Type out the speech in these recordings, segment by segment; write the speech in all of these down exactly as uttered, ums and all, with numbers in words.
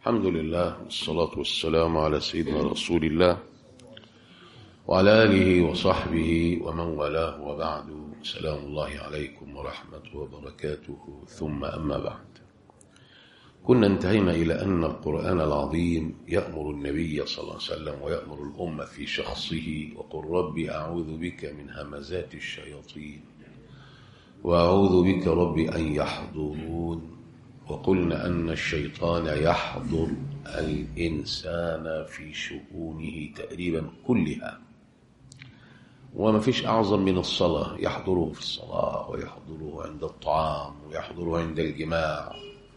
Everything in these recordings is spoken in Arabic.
الحمد لله والصلاة والسلام على سيدنا رسول الله وعلى آله وصحبه ومن والاه، وبعد. سلام الله عليكم ورحمته وبركاته، ثم أما بعد. كنا انتهينا إلى أن القرآن العظيم يأمر النبي صلى الله عليه وسلم ويأمر الأمة في شخصه: وقل ربي أعوذ بك من همزات الشياطين وأعوذ بك ربي أن يحضرون. وقلنا أن الشيطان يحضر الإنسان في شؤونه تقريبا كلها، وما فيش أعظم من الصلاة. يحضره في الصلاة، ويحضره عند الطعام، ويحضره عند الجماع،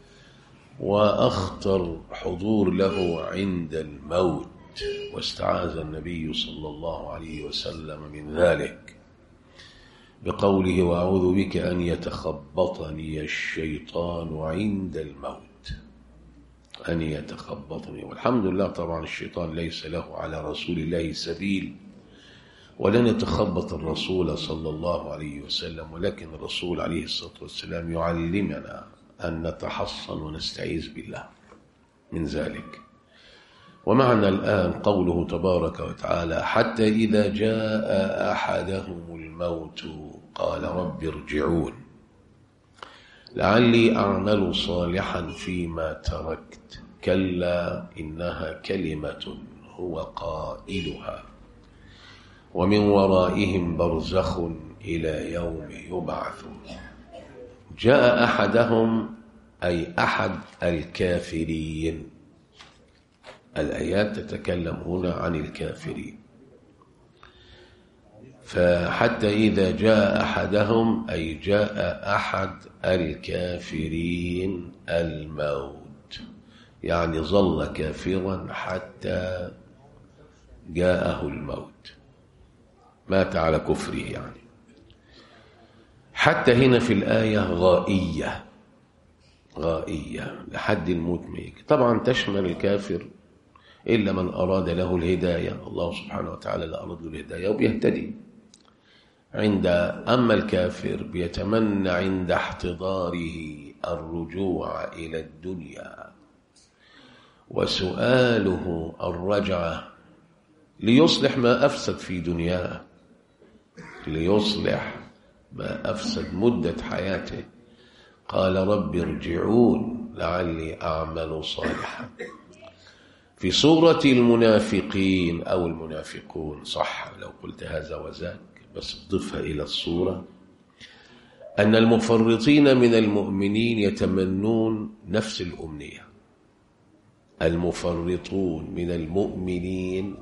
وأخطر حضور له عند الموت. واستعاذ النبي صلى الله عليه وسلم من ذلك بقوله: وأعوذ بك أن يتخبطني الشيطان عند الموت. أن يتخبطني، والحمد لله طبعا الشيطان ليس له على رسول الله سبيل، ولن يتخبط الرسول صلى الله عليه وسلم، ولكن الرسول عليه الصلاة والسلام يعلمنا أن نتحصن ونستعيذ بالله من ذلك. ومعنا الآن قوله تبارك وتعالى: حتى إذا جاء أحدهم الموت قال رب ارجعون لعلي أعمل صالحا فيما تركت كلا إنها كلمة هو قائلها ومن ورائهم برزخ إلى يوم يبعثون. جاء أحدهم أي أحد الكافرين. الآيات تتكلم هنا عن الكافرين. فحتى إذا جاء أحدهم أي جاء أحد الكافرين الموت، يعني ظل كافرا حتى جاءه الموت، مات على كفره. يعني حتى هنا في الآية غائية غائية لحد الموت ما يجي. طبعا تشمل الكافر إلا من أراد له الهداية، الله سبحانه وتعالى لا أراد له الهداية وبيهتدي. عند أما الكافر بيتمنى عند احتضاره الرجوع إلى الدنيا وسؤاله الرجعة ليصلح ما أفسد في دنياه، ليصلح ما أفسد مدة حياته. قال رب ارجعون لعلي أعمل صالحا. في سورة المنافقين أو المنافقون، صح لو قلت هذا وذاك، بس اضفها إلى الصورة، أن المفرطين من المؤمنين يتمنون نفس الأمنية. المفرطون من المؤمنين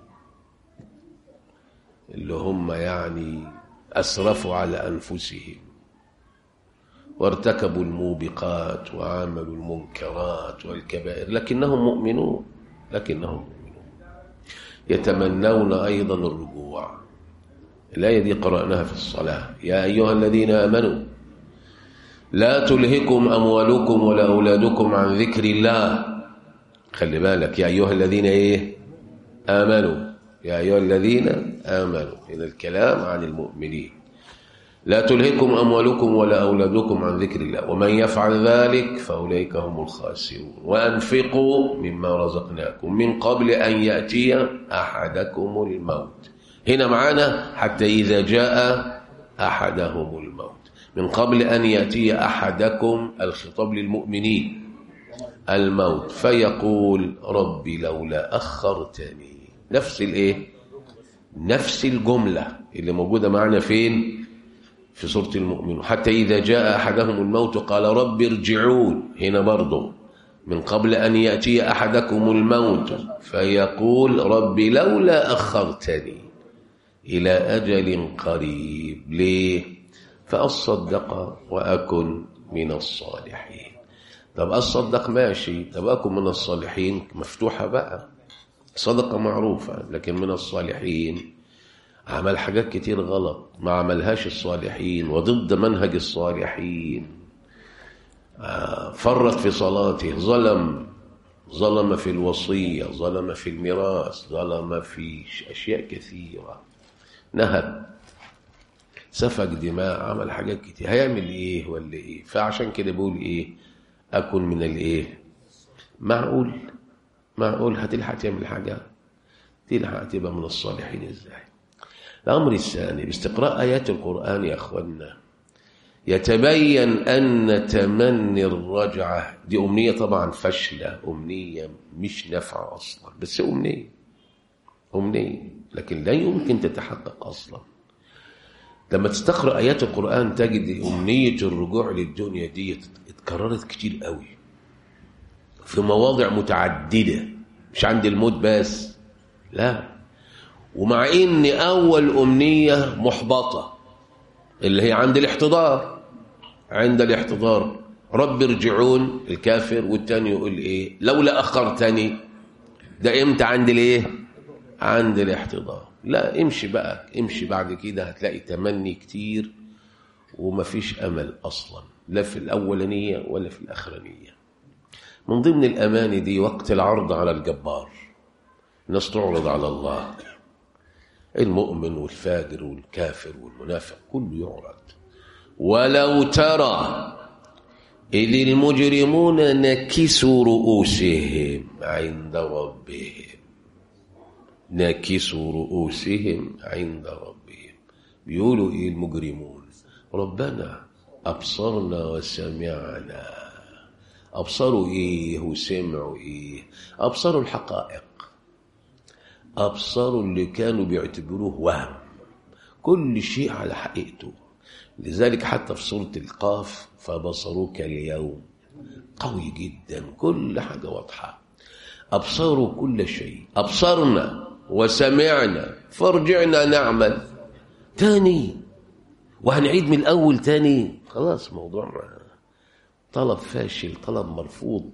اللي هم يعني أسرفوا على أنفسهم وارتكبوا الموبقات وعملوا المنكرات والكبائر، لكنهم مؤمنون لكنهم مؤمنون يتمنون أيضا الرجوع. الآية دي قرأناها في الصلاة: يا أيها الذين آمنوا لا تلهكم أموالكم ولا أولادكم عن ذكر الله. خلي بالك، يا أيها الذين إيه؟ آمنوا. يا أيها الذين آمنوا، إذا الكلام عن المؤمنين. لا تلهكم أموالكم ولا أولادكم عن ذكر الله ومن يفعل ذلك فأولئك هم الخاسرون وأنفقوا مما رزقناكم من قبل أن يأتي أحدكم الموت. هنا معنا حتى إذا جاء أحدهم الموت، من قبل أن يأتي أحدكم، الخطاب للمؤمنين، الموت، فيقول ربي لولا أخرتني. نفس الإيه؟ نفس الجملة اللي موجودة معنا فين؟ في سورة المؤمنون. حتى إذا جاء أحدهم الموت قال رب ارجعون. هنا برضو من قبل أن يأتي أحدكم الموت فيقول ربي لولا أخرتني إلى أجل قريب. ليه؟ فأصدق وأكن من الصالحين. طب أصدق ماشي، طب أكن من الصالحين مفتوحة بقى، صدقة معروفة، لكن من الصالحين عمل حاجات كتير غلط ما عملهاش الصالحين وضد منهج الصالحين. فرط في صلاته، ظلم ظلم في الوصية، ظلم في الميراث، ظلم في أشياء كثيرة، نهب، سفك دماء، عمل حاجات كتير. هيعمل ايه ولا ايه؟ فعشان كده بقول ايه؟ اكن من الايه؟ معقول معقول هتلحق تعمل حاجة؟ تلحق تبقى من الصالحين ازاي؟ الأمر الثاني باستقراء آيات القرآن يا أخوانا يتبين أن تمني الرجعة دي أمنية طبعا فاشلة، أمنية مش نافعة أصلا، بس أمنية أمنية لكن لا يمكن تتحقق أصلا. لما تستقرأ آيات القرآن تجد أمنية الرجوع للدنيا دي اتكررت كتير قوي في مواضع متعددة، مش عند الموت بس، لا، ومع إن أول أمنية محبطة اللي هي عند الاحتضار، عند الاحتضار رب ارجعون الكافر، والتاني يقول إيه لولا أخرتني، ده إمتى؟ عند الإيه؟ عند الاحتضار. لا، امشي بقى، امشي بعد كده هتلاقي تمني كتير ومفيش أمل أصلا، لا في الأولانية ولا في الأخرانية. من ضمن الأماني دي وقت العرض على الجبار، الناس تعرض على الله، المؤمن والفاجر والكافر والمنافق كله يعرض. ولو ترى إذ المجرمون نكسوا رؤوسهم عند ربهم، نكسوا رؤوسهم عند ربهم، بيقولوا إيه المجرمون؟ ربنا أبصرنا وسمعنا. أبصروا إيه وسمعوا إيه؟ أبصروا الحقائق، أبصروا اللي كانوا بيعتبروه وهم، كل شيء على حقيقته. لذلك حتى في سورة القاف فبصروك اليوم قوي جدا، كل حاجة واضحة. أبصروا كل شيء، أبصرنا وسمعنا فارجعنا نعمل تاني، وهنعيد من الأول تاني. خلاص موضوع طلب فاشل، طلب مرفوض.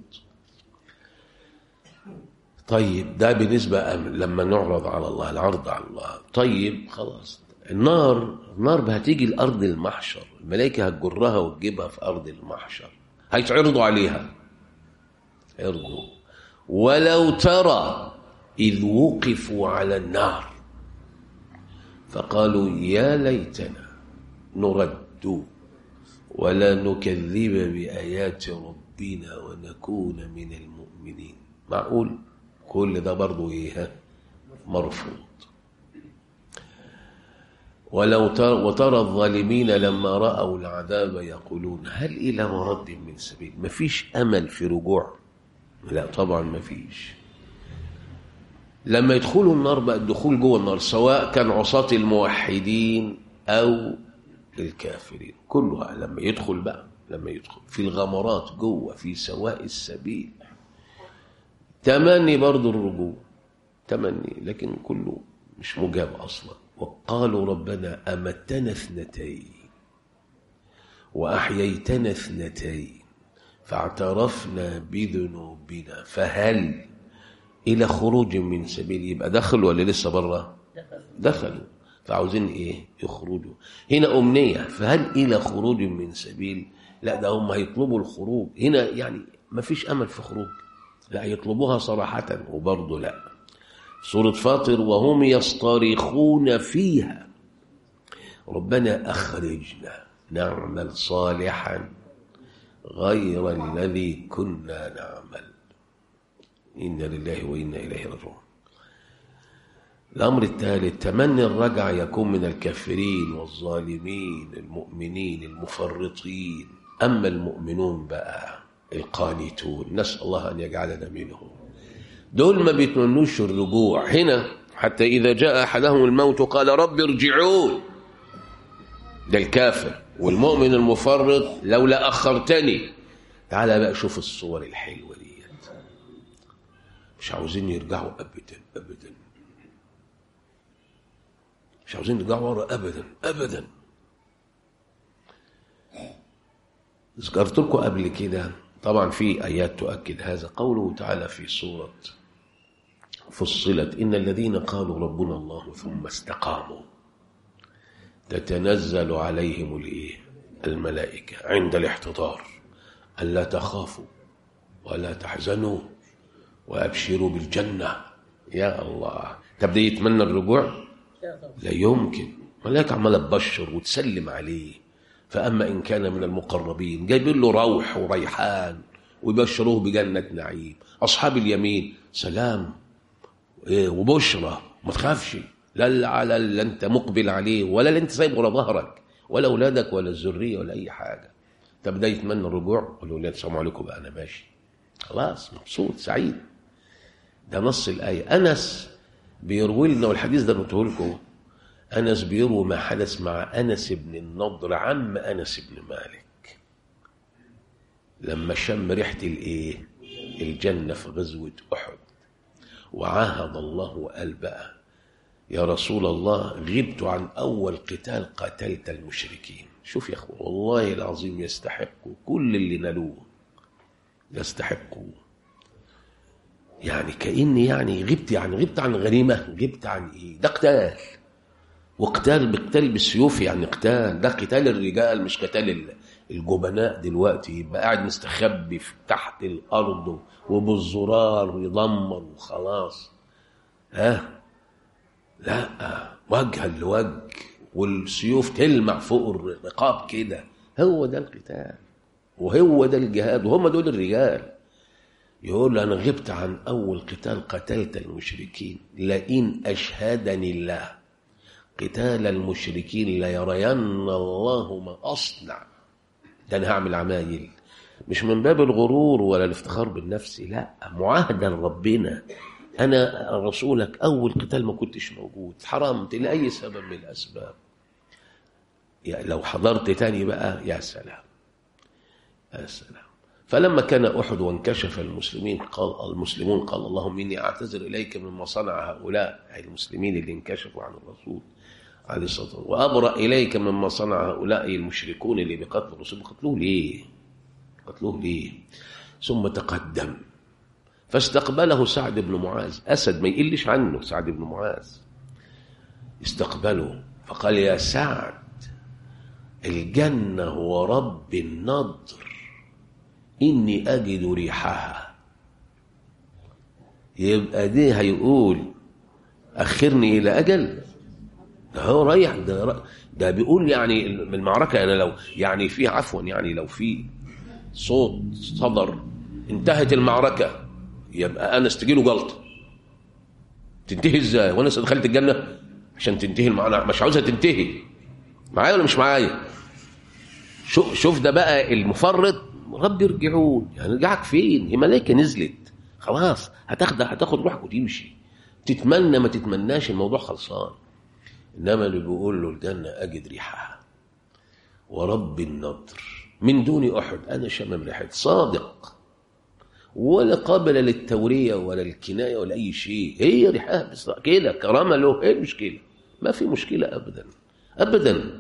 طيب ده بالنسبة لما نعرض على الله، العرض على الله. طيب خلاص، النار النار هتيجي لأرض المحشر، الملائكة هتجرها وتجيبها في أرض المحشر، هيتعرضوا عليها، عرضوا. ولو ترى إذ وقفوا على النار فقالوا يا ليتنا نرد ولا نكذب بآيات ربنا ونكون من المؤمنين. معقول؟ كل ده برضو إيه؟ مرفوض. ولو ترى وترى الظالمين لما رأوا العذاب يقولون هل إلى مرد من سبيل. مفيش أمل في رجوع؟ لا طبعا مفيش. لما يدخلوا النار بقى الدخول جوه النار، سواء كان عصاة الموحدين أو الكافرين، كلها لما يدخل بقى، لما يدخل في الغمرات جوه في سواء السبيل، تمني برضو الرجوع، تمني، لكن كله مش مجاب أصلا. وقالوا ربنا أمتنا اثنتين وأحييتنا اثنتين فاعترفنا بذنوبنا فهل إلى خروج من سبيل. يبقى دخلوا ولا لسه بره؟ دخلوا، فعاوزين إيه؟ يخرجوا. هنا أمنية، فهل إلى خروج من سبيل؟ لا، ده هم هيطلبوا الخروج هنا، يعني ما فيش أمل في خروج، لا يطلبوها صراحة. وبرضه لا، سورة فاطر وهم يصطرخون فيها ربنا أخرجنا نعمل صالحا غير الذي كنا نعمل إنا لله وإنا إليه راجعون. الأمر الثالث تمني الرجع يكون من الكافرين والظالمين، المؤمنين المفرطين. أما المؤمنون بقى القانتون، نسأل الله أن يجعلنا منهم، دول ما بيتمنوش الرجوع هنا. حتى إذا جاء أحدهم الموت قال رب ارجعون، ده الكافر. والمؤمن المفرط لولا أخرتني. تعال بقى شوف الصور الحلوة دي، مش عاوزين يرجعوا أبدا أبدا، مش عاوزين يرجعوا ورا أبدا أبدا. ذكرت لكم قبل كده طبعا في آيات تؤكد هذا، قوله تعالى في سورة فصلت إن الذين قالوا ربنا الله ثم استقاموا تتنزل عليهم الإيه؟ الملائكة عند الاحتضار ألا تخافوا ولا تحزنوا وأبشروا بالجنة. يا الله، تبدأ يتمنى الرجوع؟ لا يمكن. ملائكة عمالة تبشر وتسلم عليه. فأما إن كان من المقربين جايبين له روح وريحان ويبشروه بجنة نعيم. أصحاب اليمين سلام وبشرى، ما تخافش، لا على اللي انت مقبل عليه ولا اللي انت سايبه ورا ظهرك ولا اولادك ولا الذريه ولا اي حاجه. طب ده يتمنى الرجوع، قول له السلام عليكم بقى انا ماشي خلاص مبسوط سعيد. ده نص الايه. انس بيروي لنا، والحديث ده قلته لكم، انس بيروي ما حدث مع انس بن النضر عم انس بن مالك لما شم ريحه الايه الجنه في غزوه احد، وعاهد الله وقال بقى يا رسول الله غبت عن أول قتال قتلت المشركين. شوف يا أخوة والله العظيم يستحقوا كل اللي نالوه، يستحقوا. يعني كأني يعني غبت يعني غبت عن غنيمة، غبت عن إيه؟ ده قتال، وقتال بقتال بالسيوف، يعني قتال، ده قتال الرجال مش قتال الجبناء. دلوقتي يبقى قاعد مستخبي في تحت الأرض وبالزرار يدمر وخلاص. ها لا، وجها لوجه والسيوف تلمع فوق الرقاب كده. هو ده القتال وهو ده الجهاد وهم دول الرجال. يقول أنا غبت عن أول قتال قتلت المشركين لئن أشهدني الله قتال المشركين ليرين الله ما أصنع. ده أنا هعمل عمايل، مش من باب الغرور ولا الافتخار بالنفس، لا، معاهدة لربنا. أنا رسولك أول قتال ما كنتش موجود، حرمت لأي سبب من الأسباب. يعني لو حضرت تاني بقى يا سلام يا سلام. فلما كان أحد وانكشف المسلمين قال المسلمون قال اللهم إني أعتذر إليك مما صنع هؤلاء، أي المسلمين اللي انكشفوا عن الرسول عليه الصلاة والسلام، وأبرأ إليك مما صنع هؤلاء المشركون اللي بقتل الرسول. قتلوه ليه؟ قتلوه ليه؟ ثم تقدم فاستقبله سعد بن معاذ، أسد ما يقلش عنه سعد بن معاذ، استقبله فقال يا سعد الجنة ورب النضر إني أجد ريحها. يبقى دي هيقول أخرني إلى أجل؟ ده هو رايح، ده, ده بيقول يعني المعركة أنا لو يعني في عفوا يعني لو في صوت صدر انتهت المعركة يبقى أنس تجيله جلطة. تنتهي إزاي وأنا دخلت الجنة عشان تنتهي المعركة؟ مش عاوزها تنتهي. معايا ولا مش معايا؟ شوف شوف ده بقى المفرط. رب يرجعون، يعني رجعك فين؟ الملائكة نزلت خلاص، هتاخد هتاخد روحك وتمشي، تتمنى ما تتمناش الموضوع خلصان. إنما اللي بيقول له الجنة أجد ريحها ورب النضر من دون أحد، أنا شمم ريحة، صادق ولا قابل للتورية ولا الكناية ولا أي شيء، هي ريحها بس كده، كرامة له، إيه المشكلة؟ ما في مشكلة أبدا أبدا.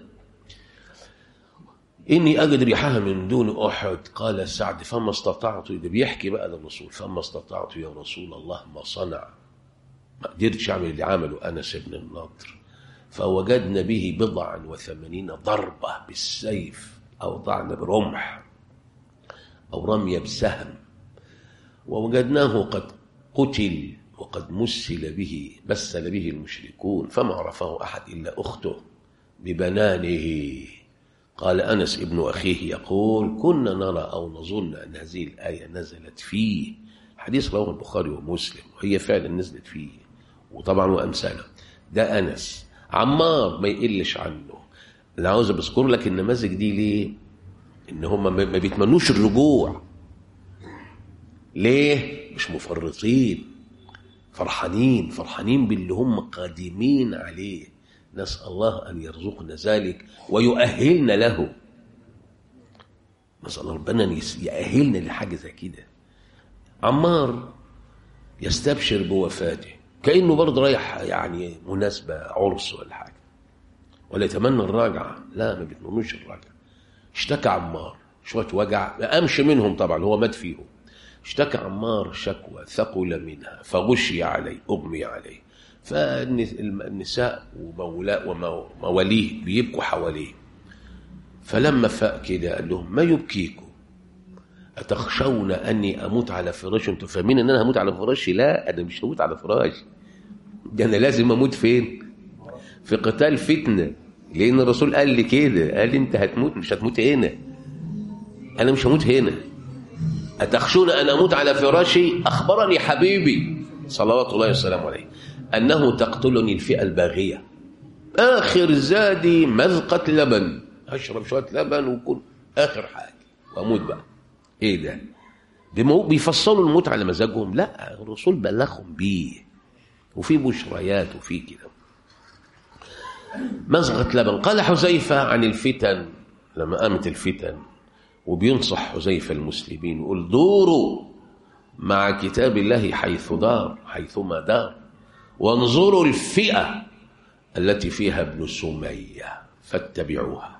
إني أجد ريحها من دون أحد. قال سعد فما استطعت، ده بيحكي بقى للرسول، فما استطعت يا رسول الله ما صنع، ما قدرتش أعمل اللي عمله أنس بن النضر. فوجدنا به بضعا وثمانين ضربة بالسيف أو طعن برمح أو رمية بسهم، ووجدناه قد قتل وقد مسل به مسل به المشركون فما عرفه أحد إلا أخته ببنانه. قال أنس ابن أخيه يقول كنا نرى أو نظن أن هذه الآية نزلت فيه. حديث رواه البخاري ومسلم، وهي فعلا نزلت فيه وطبعا وأمثاله. ده أنس. عمار ما يقلش عنه. أنا عاوز بذكر لك النماذج دي ليه؟ إن هم ما بيتمنوش الرجوع. ليه؟ مش مفرطين، فرحانين فرحانين باللي هم قادمين عليه. نسأل الله أن يرزقنا ذلك ويؤهلنا له. نسأل ربنا يأهلنا لحاجة زي كده. عمار يستبشر بوفاته كأنه برضه رايح يعني مناسبة عرس ولا حاجة، ولا يتمنى الراجعة، لا ما بيتمنوش الراجعة. اشتكى عمار شوية وجع، ما قامش منهم طبعا، هو مات فيهم. اشتكى عمار شكوى ثقل منها فغشي عليه، أغمي عليه، فالنساء ومواليه بيبكوا حواليه. فلما فاق كده قال لهم ما يبكيكم؟ أتخشون أني أموت على فراشي؟ أنتوا فاهمين أن أنا هموت على فراشي؟ لا، أنا مش هموت على فراشي، ده أنا لازم أموت فين؟ في قتال فتنة، لأن الرسول قال لي كده، قال لي أنت هتموت، مش هتموت هنا، أنا مش هموت هنا. أتخشون أن أموت على فراشي؟ أخبرني حبيبي صلوات الله وسلامه عليه أنه تقتلني الفئة الباغية، آخر زادي مذقة لبن، أشرب شوية لبن وكل آخر حاجة وأموت بقى. إيه ده؟ بيفصلوا الموت على مزاجهم؟ لا، الرسول بلغهم بيه وفي بشريات وفي كده. مزغة لبن. قال حذيفة عن الفتن لما قامت الفتن وبينصح حذيفة المسلمين يقول دوروا مع كتاب الله حيث دار حيثما دار وانظروا الفئة التي فيها ابن سمية فاتبعوها.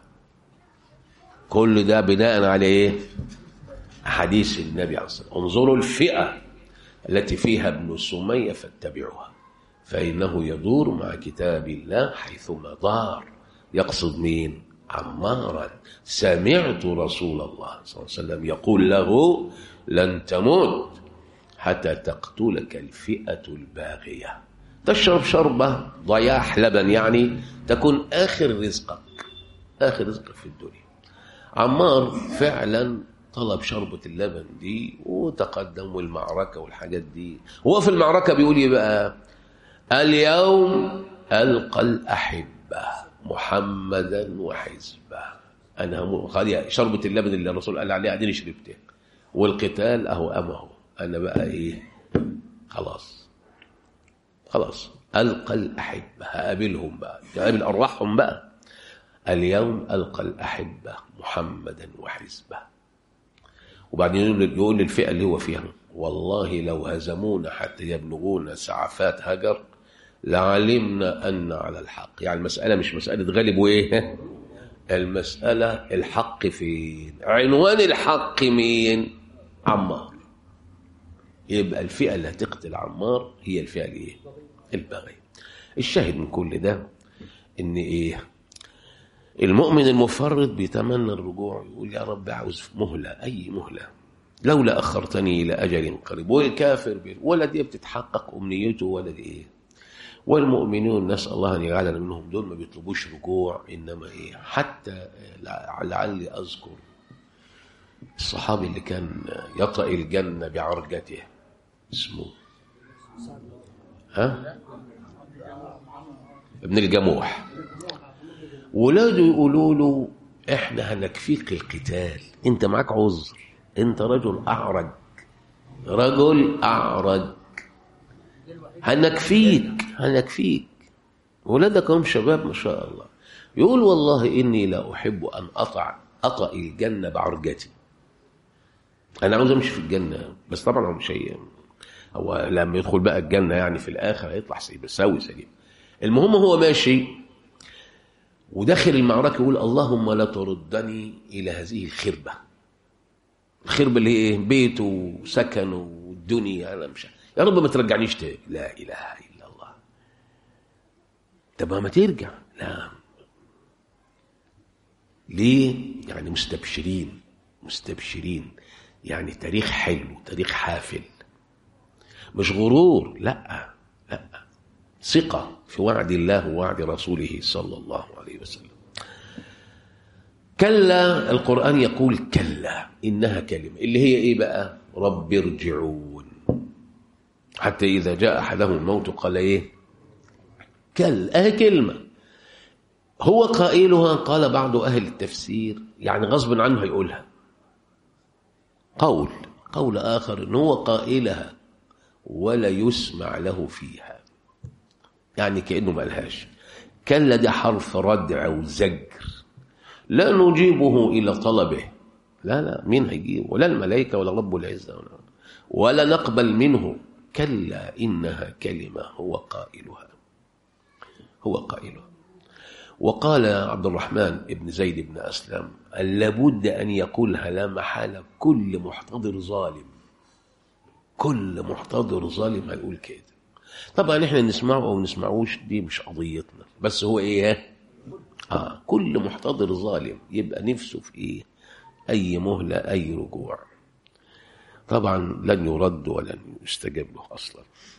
كل ده بناء على ايه؟ حديث النبي عليه الصلاة والسلام، انظروا الفئة التي فيها ابن سمية فاتبعوها فإنه يدور مع كتاب الله حيثما دار. يقصد مين؟ عمارا. سمعت رسول الله صلى الله عليه وسلم يقول له لن تموت حتى تقتلك الفئة الباغية. تشرب شربة ضياح لبن يعني تكون آخر رزقك، آخر رزقك في الدنيا. عمار فعلا طلب شربة اللبن دي وتقدم والمعركة والحاجات دي. هو في المعركة بيقول ايه بقى؟ اليوم ألقى الأحبة محمدا وحزبه. أنا هم شربة اللبن اللي الرسول قال عليها قاعدين شربتها، والقتال أهو أمه أنا بقى إيه؟ خلاص خلاص ألقى الأحبة، هقابلهم بقى، هقابل أرواحهم بقى. اليوم ألقى الأحبة محمدا وحزبه. وبعدين يقول للفئة اللي هو فيها والله لو هزمونا حتى يبلغون سعفات هجر لعلمنا أن على الحق. يعني المسألة مش مسألة غالب وإيه، المسألة الحق فين؟ عنوان الحق مين؟ عمار. يبقى الفئة اللي هتقتل عمار هي الفئة الايه؟ الباغية. الشاهد من كل ده ان ايه؟ المؤمن المفرط بيتمنى الرجوع، يقول يا رب عاوز مهلة، اي مهلة، لولا اخرتني الى اجل قريب. والكافر بي... ولا دي بتتحقق امنيته ولا دي ايه. والمؤمنون نسأل الله ان يجعلنا منهم، دول ما بيطلبوش رجوع، انما ايه؟ حتى لعلي اذكر الصحابي اللي كان يطأ الجنة بعرجته اسمه ها ابن الجموح. ولاده يقولوا له احنا هنكفيك القتال، انت معاك عذر، انت رجل اعرج، رجل اعرج، هنكفيك هنكفيك. ولادك هم شباب ما شاء الله. يقول والله اني لا احب ان اطع اطأ الجنة بعرجتي، انا عاوز امشي في الجنة. بس طبعا هو مش هي، هو لما يدخل بقى الجنة يعني في الاخر هيطلع سوي سليم. المهم هو ماشي وداخل المعركة يقول اللهم لا تردني إلى هذه الخربة. الخربة اللي هي إيه؟ بيته وسكنه والدنيا، أنا مش يا رب ما ترجعنيش تاني. لا إله إلا الله. طب ما ترجع. لا. ليه؟ يعني مستبشرين مستبشرين يعني تاريخ حلو، تاريخ حافل، مش غرور. لا لا، ثقة في وعد الله ووعد رسوله صلى الله عليه وسلم. كلا، القرآن يقول كلا إنها كلمة، اللي هي إيه بقى؟ رب ارجعون. حتى إذا جاء أحدهم الموت قال إيه؟ كلا. أه كلمة هو قائلها. قال بعض أهل التفسير يعني غصب عنه هيقولها. قول قول آخر إن هو قائلها ولا يسمع له فيها، يعني كأنه ما قالهاش. كلا ده حرف ردع وزجر، لا نجيبه إلى طلبه. لا لا، مين هيجيبه؟ ولا الملائكة ولا رب العزة ولا, ولا نقبل منه. كلا إنها كلمة هو قائلها هو قائلها. وقال عبد الرحمن ابن زيد بن أسلم لابد أن يقولها لا محالة كل محتضر ظالم. كل محتضر ظالم هيقول كده. طبعا احنا نسمعه او نسمعوش دي مش قضيتنا، بس هو ايه؟ اه كل محتضر ظالم يبقى نفسه في ايه؟ اي مهلة، اي رجوع. طبعا لن يرد ولن يستجاب له اصلا.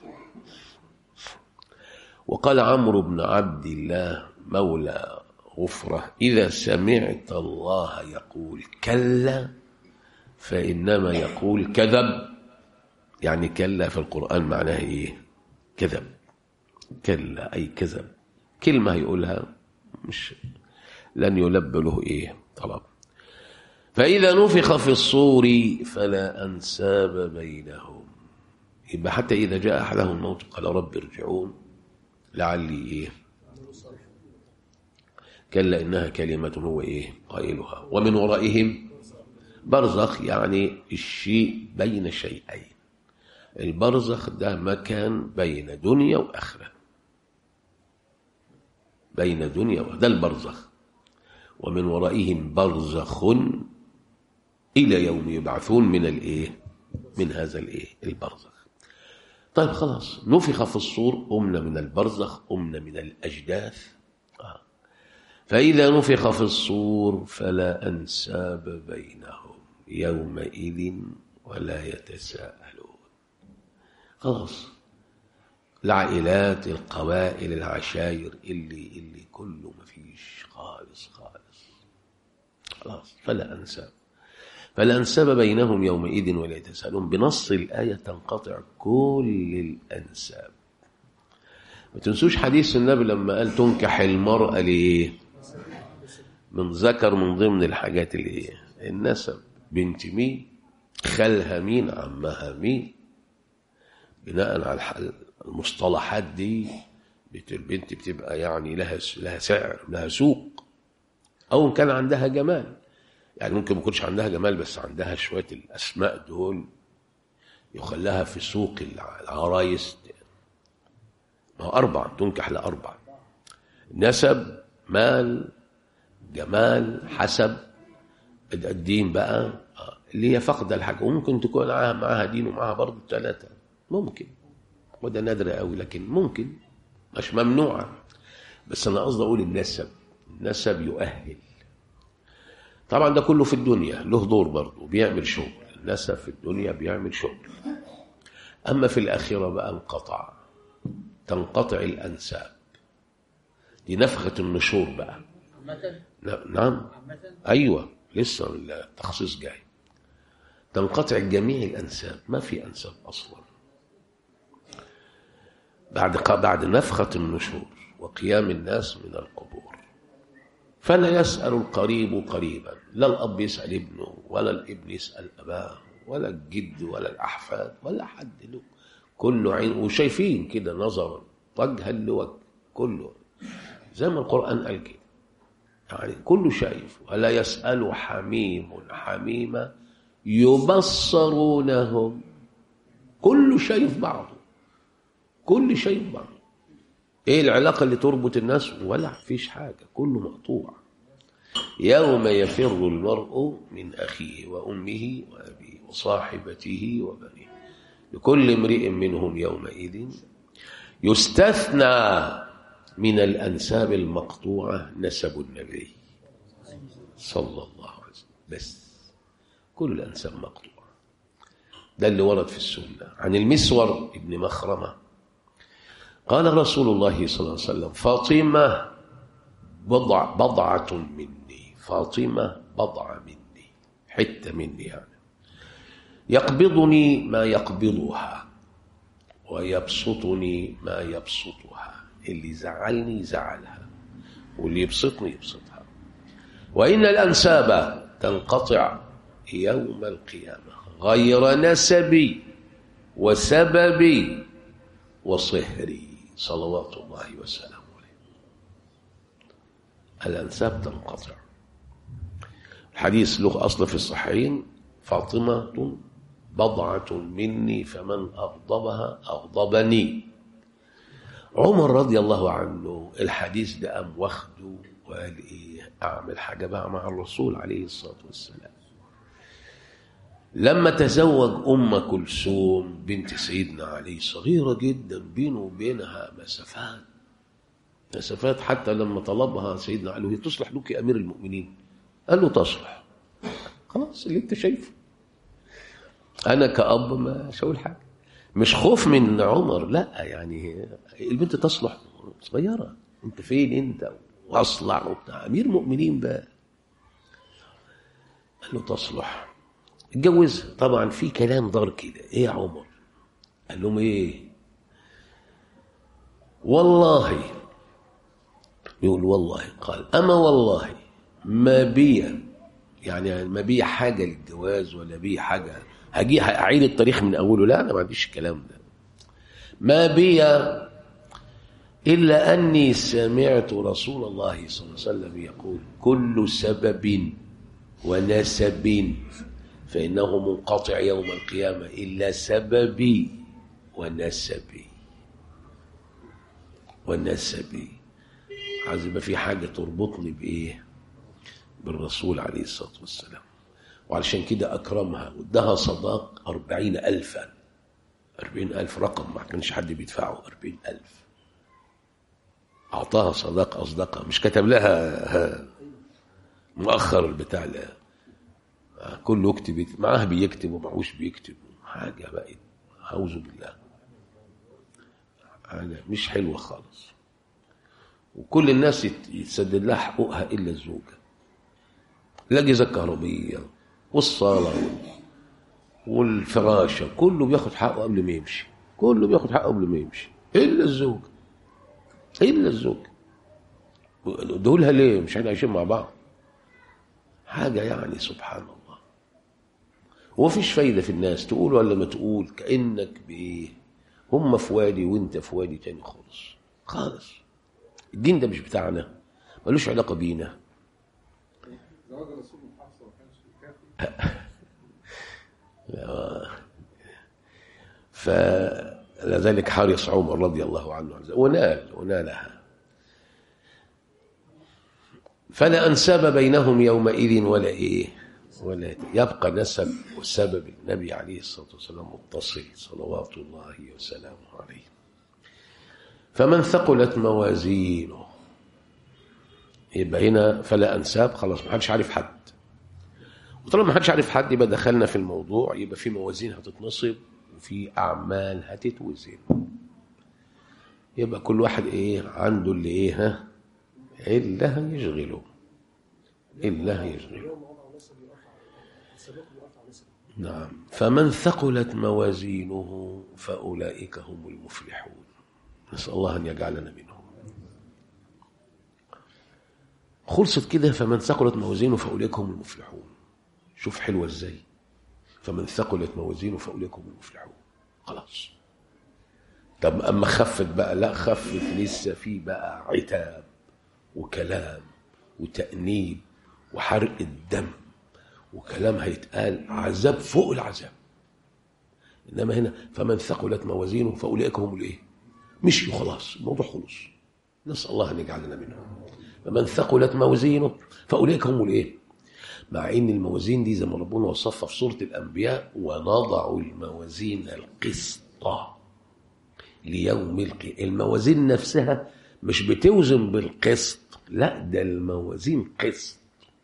وقال عمرو بن عبد الله مولى غفرة إذا سمعت الله يقول كلا فإنما يقول كذب يعني كلا في القرآن معناها إيه؟ كذب. كلا أي كذب، كلمة يقولها مش لن يلب له إيه طلب. فإذا نفخ في الصور فلا أنساب بينهم. يبقى حتى إذا جاء أحدهم الموت قال رب ارجعون لعلي إيه؟ كلا إنها كلمة هو إيه؟ قائلها ومن ورائهم برزخ، يعني الشيء بين شيئين. البرزخ ده مكان بين دنيا وآخرة، بين دنيا وده البرزخ. ومن ورائهم برزخ إلى يوم يبعثون من الإيه؟ من هذا الإيه؟ البرزخ. طيب خلاص، نفخ في الصور، قمنا من البرزخ، قمنا من الأجداث. آه. فإذا نفخ في الصور فلا أنساب بينهم يومئذ ولا يتساءلون. خلاص، العائلات، القبائل، العشائر، اللي اللي كله ما فيش خالص خالص. خلاص، فلا أنساب فلا أنساب بينهم يومئذ ولا يتساءلون. بنص الآية تنقطع كل الأنساب. ما تنسوش حديث النبي لما قال تنكح المرأة ليه؟ من ذكر، من ضمن الحاجات اللي هي النسب. بنت مين؟ خالها مين؟ عمها مين؟ بناء على المصطلحات دي البنت بتبقى يعني لها لها سعر، لها سوق. أو كان عندها جمال، يعني ممكن ما يكونش عندها جمال بس عندها شوية الأسماء دول يخلها في سوق العرايس. ما هو أربع، تنكح لأربع: نسب، مال، جمال، حسب. الدين بقى اللي هي فقد الحاجة، وممكن تكون معاها دين ومعاها برضه ثلاثة، ممكن، وده نادر قوي لكن ممكن، مش ممنوعة. بس أنا قصدي أقول النسب، النسب يؤهل. طبعا ده كله في الدنيا له دور برضه، بيعمل شغل. النسب في الدنيا بيعمل شغل. أما في الآخرة بقى انقطع، تنقطع الأنساب. دي نفخة النشور بقى. نعم، أيوة، لسه التخصيص جاي. تنقطع جميع الأنساب، ما في أنساب أصلا بعد بعد نفخة النشور وقيام الناس من القبور. فلا يسأل القريب قريبا، لا الأب يسأل ابنه ولا الابن يسأل أباه ولا الجد ولا الأحفاد ولا حد له، كله عين وشايفين كده نظرا وجها لوجه، كله زي ما القرآن قال كده، يعني كله شايف. ولا يسأل حميم حميما يبصرونهم، كله شايف بعضه، كل شايف بعضه. ايه العلاقة اللي تربط الناس؟ ولا فيش حاجة، كله مقطوع. يوم يفر المرء من أخيه وأمه وأبيه وصاحبته وبنيه لكل امرئ منهم يومئذ. يستثنى من الأنساب المقطوعة نسب النبي صلى الله عليه وسلم بس، كل الأنساب مقطوعة. ده اللي ورد في السنة عن المسور ابن مخرمة قال رسول الله صلى الله عليه وسلم: فاطمة بضع بضعة مني، فاطمة بضعة مني، حتة مني يعني، يقبضني ما يقبضها ويبسطني ما يبسطها. اللي زعلني زعلها واللي يبسطني يبسطها. وإن الأنساب تنقطع يوم القيامة غير نسبي وسببي وصهري صلوات الله وسلامه عليه. الأنساب تنقطع. الحديث له أصل في الصحيحين: فاطمة بضعة مني فمن أغضبها أغضبني. عمر رضي الله عنه الحديث ده قام واخده وقال إيه؟ أعمل حاجة بقى مع الرسول عليه الصلاة والسلام. لما تزوج أم كلثوم بنت سيدنا علي، صغيرة جدا، بينه وبينها مسافات مسافات حتى لما طلبها سيدنا علي: هي تصلح لك يا أمير المؤمنين؟ قال له: تصلح. خلاص، اللي انت شايفه. أنا كأب ما شاول حاجة، مش خوف من عمر، لا، يعني البنت تصلح، صغيرة، انت فين انت واصلع وبتاع، أمير مؤمنين بقى. قال له: تصلح. اتجوزها. طبعا في كلام دار كده: ايه يا عمر، قال لهم ايه؟ والله، يقول والله، قال اما والله ما بي، يعني ما بي حاجه للجواز ولا بي حاجه هجي اعيد التاريخ من اوله، لا انا ما عنديش الكلام ده. ما بي الا اني سمعت رسول الله صلى الله عليه وسلم يقول كل سبب ونسب فانه منقطع يوم القيامه الا سببي ونسبي. ونسبي عايز يبقى في حاجه تربطني بايه؟ بالرسول عليه الصلاه والسلام. وعلشان كده اكرمها وادها صداق أربعين ألفا. أربعين ألف رقم ما كانش حد بيدفعه. أربعين ألف أعطاها صداق أصدقها، مش كتب لها مؤخر البتاع، لا كله يكتب، معاه بيكتب ومعهوش بيكتب، حاجة بقت أعوذ بالله، حاجة مش حلوة خالص. وكل الناس يتسدد لها حقوقها إلا الزوجة، الأجهزة الكهربية والصالة والفراشة كله بياخد حقه قبل ما يمشي، كله بياخد حقه قبل ما يمشي إلا الزوجة، إلا الزوجة. دولها ليه؟ مش احنا عايشين مع بعض؟ حاجة يعني سبحان الله. ومفيش فايدة في الناس تقول ولا ما تقول، كأنك بإيه؟ هم في وادي وانت في وادي تاني خالص خالص. الدين ده مش بتاعنا، ملوش علاقة بينا. زواج الرسول من حفصة ما كانش كافي. فلذلك حرص عمر رضي الله عنه ونال ونالها. فلا أنساب بينهم يومئذ ولا إيه ولا يبقى نسب، وسبب النبي عليه الصلاة والسلام متصل صلوات الله وسلامه عليه. فمن ثقلت موازينه، يبقى هنا فلا أنساب، خلاص ما حدش عارف حد. وطالما ما حدش عارف حد يبقى دخلنا في الموضوع، يبقى في موازين هتتنصب وفي أعمال هتتوزن. يبقى كل واحد إيه عنده اللي إيه ها إلا يشغله، إلا يشغله. نعم. فمن ثقلت موازينه فأولئك هم المفلحون. نسأل الله أن يجعلنا منهم. خلصت كده، فمن ثقلت موازينه فأولئك هم المفلحون. شوف حلوة ازاي، فمن ثقلت موازينه فأولئك هم المفلحون، خلاص. طب أما خفت بقى، لا خفت لسه في بقى عتاب وكلام وتأنيب وحرق الدم وكلام هيتقال، عذاب فوق العذاب. إنما هنا فمن ثقلت موازينه فأولئك هم الايه؟ مشيوا خلاص، الموضوع خلص. نسأل الله أن يجعلنا منهم. فمن ثقلت موازينه فأولئك هم الايه؟ مع ان الموازين دي زي ما ربنا وصفها في سورة الأنبياء، ونضع الموازين القسط ليوم القيامة. الموازين نفسها مش بتوزن بالقسط، لا ده الموازين قسط.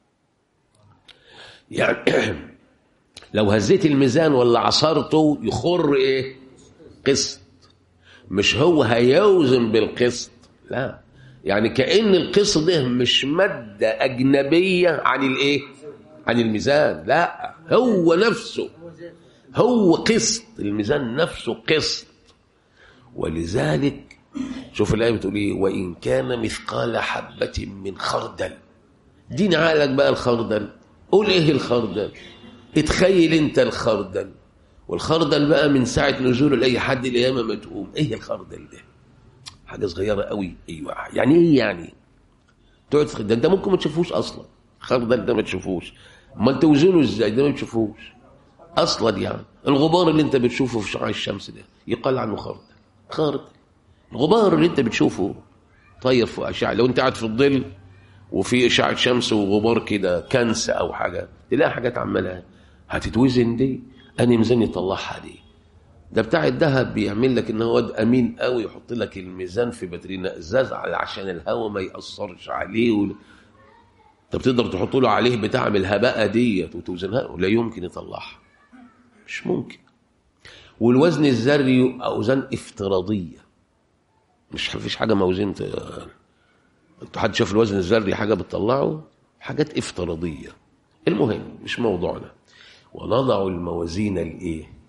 يعني لو هزيت الميزان ولا عصرته يخر ايه؟ قسط. مش هو هيوزن بالقسط، لا، يعني كأن القسط ده مش مادة أجنبية عن الايه؟ عن الميزان، لا هو نفسه هو قسط، الميزان نفسه قسط. ولذلك شوف الآية بتقول ايه؟ وإن كان مثقال حبة من خردل. دين عقلك بقى الخردل، قول ايه الخردل؟ اتخيل انت الخردل، والخردل بقى من ساعة نزول لأي حد القيامة ما تقوم. ايه الخردل ده؟ حاجة صغيرة قوي. ايوه يعني ايه يعني؟ تقعد ده انت ممكن ما تشوفوش اصلا، الخردل ده ما تشوفوش، امال توزنه ازاي؟ ده ما تشوفوش اصلا. يعني الغبار اللي انت بتشوفه في شعاع الشمس ده يقال عنه خردل. خردل الغبار اللي انت بتشوفه طاير فوق اشعه، لو انت قاعد في الظل وفي اشعه شمس وغبار كده كنس او حاجه، تلاقي حاجات عمالها هتتوزن. دي انهي ميزان يطلعها دي؟ ده بتاع الذهب بيعمل لك ان هو امين قوي، يحط لك الميزان في باترينا ازاز عشان الهواء ما ياثرش عليه و... انت بتقدر تحط له عليه بتاع من الهباء ديت وتوزنها، لا يمكن يطلعها، مش ممكن. والوزن الذري اوزان افتراضيه، مش فيش حاجه موزين. انت حد شاف الوزن الذري حاجه بتطلعه؟ حاجات افتراضيه. المهم مش موضوعنا. ونضع الموازين الايه؟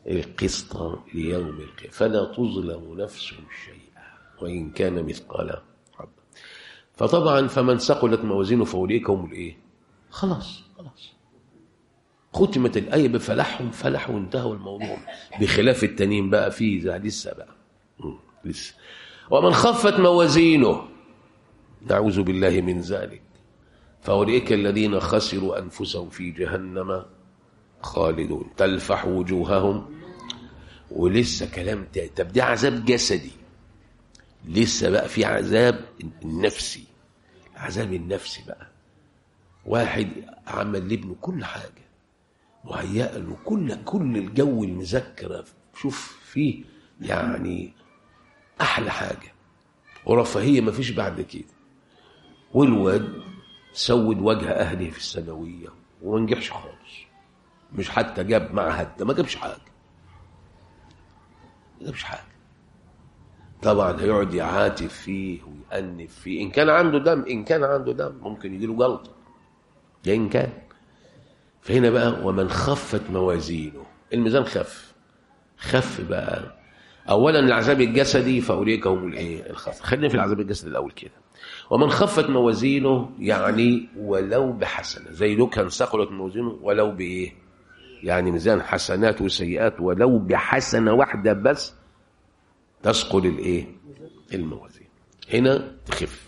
القسط ليوم القيامة فلا تظلم نفس شيئا وإن كان مثقال حبة. فطبعا فمن ثقلت موازينه فأولئك هم الإيه؟ خلاص خلاص ختمت الآية بفلحهم فلحوا وانتهوا الموضوع. بخلاف التانيين بقى فيه لسه بقى لسه. ومن خفت موازينه نعوذ بالله من ذلك فأولئك الذين خسروا أنفسهم في جهنم خالدون تلفح وجوههم. ولسه كلام تاني. طب ده عذاب جسدي لسه بقى في عذاب النفسي. العذاب النفسي بقى واحد عمل لابنه كل حاجة مهيأ له كل كل الجو المذكرة شوف فيه يعني أحلى حاجة ورفاهية ما فيش بعد كده. والواد سود وجه أهله في الثانوية وما نجحش خالص مش حتى جاب معهد ده ما جابش حاجة ما جابش حاجة. طبعا هيقعد يعاتف فيه ويأنف فيه إن كان عنده دم إن كان عنده دم ممكن يجيله جلطة ده إن كان. فهنا بقى ومن خفت موازينه الميزان خف خف بقى. أولا العذاب الجسدي فأولئك هم الإيه الخف. خلينا في العذاب الجسدي الأول كده. ومن خفت موازينه يعني ولو بحسنة زي لو كان ثقلت موازينه ولو بإيه يعني ميزان حسنات وسيئات ولو بحسنة واحدة بس تثقل الإيه الموازين هنا تخف.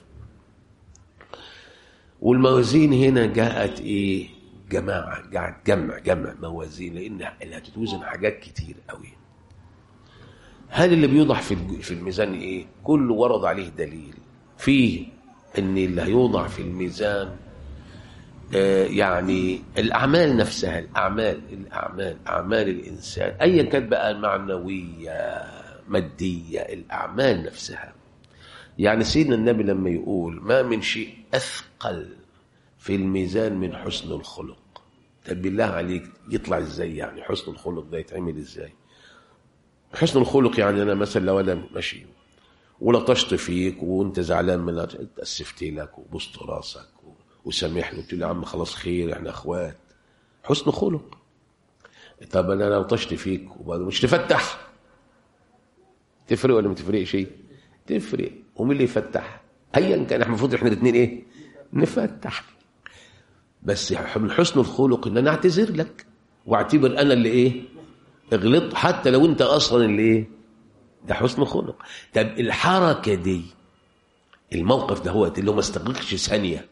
والموازين هنا جاءت إيه جماعة جاءت جمع جمع موازين لأن اللي هتتوزن حاجات كتير قوي. هل اللي بيوضع في في الميزان إيه كله ورد عليه دليل فيه ان اللي هيوضع في الميزان آه يعني الاعمال نفسها الاعمال الاعمال اعمال الانسان ايا كانت بقى معنويه ماديه الاعمال نفسها. يعني سيدنا النبي لما يقول ما من شيء اثقل في الميزان من حسن الخلق. طب بالله عليك يطلع ازاي يعني حسن الخلق ده يتعمل ازاي؟ حسن الخلق يعني انا مثلا لو انا ماشي ولطشت فيك وانت زعلان من اتأسفت لك وبصت راسك وسامحني قلت لي يا عم خلاص خير احنا اخوات حسن خلق. طب انا لو طشت فيك مش تفتح تفرق ولا ما تفرقش شيء؟ تفرق. ومين اللي يفتح؟ ايا كان احنا المفروض احنا الاثنين ايه نفتح. بس من حسن الخلق ان انا اعتذر لك واعتبر انا اللي ايه غلطت حتى لو انت اصلا اللي ايه ده حسن خلق. طب الحركة دي الموقف ده هو اللي ما استغرقش ثانية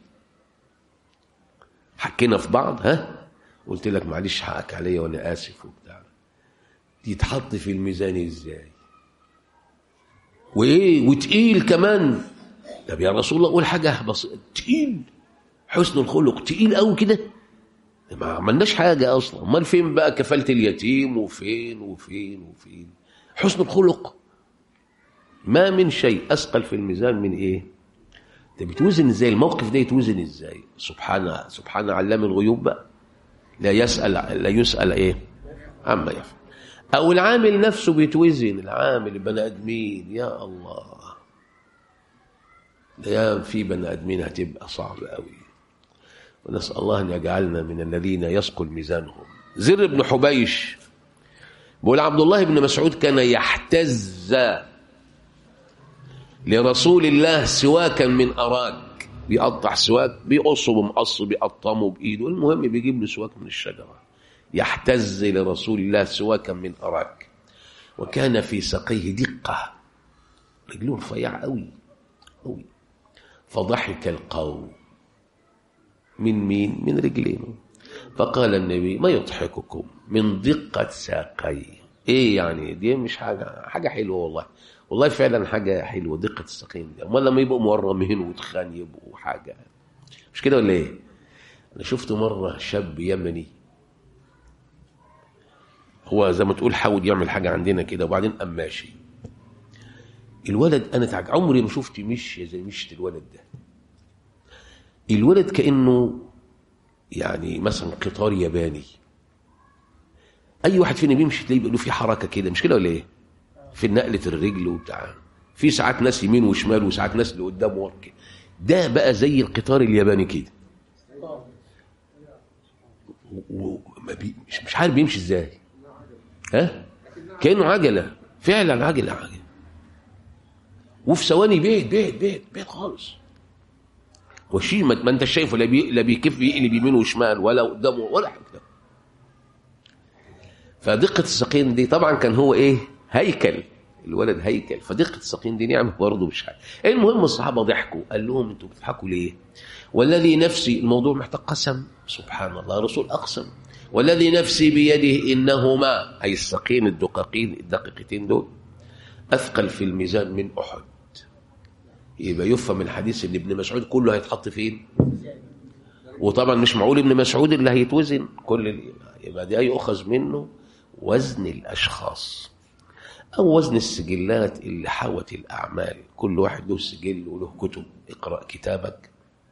حكينا في بعض ها قلت لك معلش حقك عليا وانا اسف وبتاع يتحط في الميزان ازاي وايه وتقيل كمان. طب يا رسول الله قول حاجة بسيطة تقيل حسن الخلق تقيل قوي كده ما عملناش حاجة اصلا. امال فين بقى كفالة اليتيم وفين وفين وفين حسن الخلق؟ ما من شيء أثقل في الميزان من إيه؟ أنت بتوزن إزاي الموقف ده يتوزن إزاي؟ سبحانه سبحانه علام الغيوب بقى لا يسأل لا يسأل إيه؟ عما يفعل. أو العامل نفسه بيتوزن العامل البني آدمين يا الله يا في بني آدمين هتبقى صعبة قوي. ونسأل الله أن يجعلنا من الذين يثقل ميزانهم. زر بن حبيش بقول عبد الله بن مسعود كان يحتز لرسول الله سواكا من أراك بيقطع سواك بيقصه بمقص بيقطمه بإيده المهم بيجيب له سواك من الشجرة. يحتز لرسول الله سواكا من أراك وكان في ساقيه دقة رجله رفيع قوي قوي. فضحك القوم من مين من رجلين. فقال النبي ما يضحككم من دقة ساقي. ايه يعني دي مش حاجة حاجة حلوة والله والله فعلا حاجة حلوة دقة الساقين دي. امال لما يبقوا مورمين وتخان يبقوا حاجة مش كده ولا ايه؟ انا شفت مرة شاب يمني هو زي ما تقول حاول يعمل حاجة عندنا كده وبعدين قام ماشي. الولد انا تعج عمري ما شفت مشي زي مشية الولد ده. الولد كأنه يعني مثلا قطار ياباني. اي واحد فينا بيمشي تلاقيه بيقول له في حركه كده مش كده ولا ايه؟ في نقله الرجل وبتاع في ساعات ناس يمين وشمال وساعات ناس اللي قدام ورا كده. ده بقى زي القطار الياباني كده وما بي مش مش عارف بيمشي ازاي ها كأنه عجلة فعلا، عجلة عجلة، وفي ثواني بيت بيت بيت بيت خالص، وشيء ما انت شايفه، لا بي لا بيكف يقلب يمين وشمال ولا قدامه ولا حاجه. فدقه الساقين دي طبعا كان هو ايه؟ هيكل، الولد هيكل، فدقه الساقين دي نعمه برضه مش حاجه. المهم الصحابه ضحكوا، قال لهم انتوا بتضحكوا ليه؟ والذي نفسي، الموضوع محتاج قسم، سبحان الله، الرسول اقسم، والذي نفسي بيده انهما، اي الساقين الدقاقين الدقيقتين دول، اثقل في الميزان من احد. يبقى يفهم من الحديث ان ابن مسعود كله هيتحط فين؟ وطبعا مش معقول ابن مسعود اللي هيتوزن كل، يبقى دي يؤخذ منه وزن الاشخاص او وزن السجلات اللي حوت الاعمال، كل واحد له سجل وله كتب، اقرا كتابك.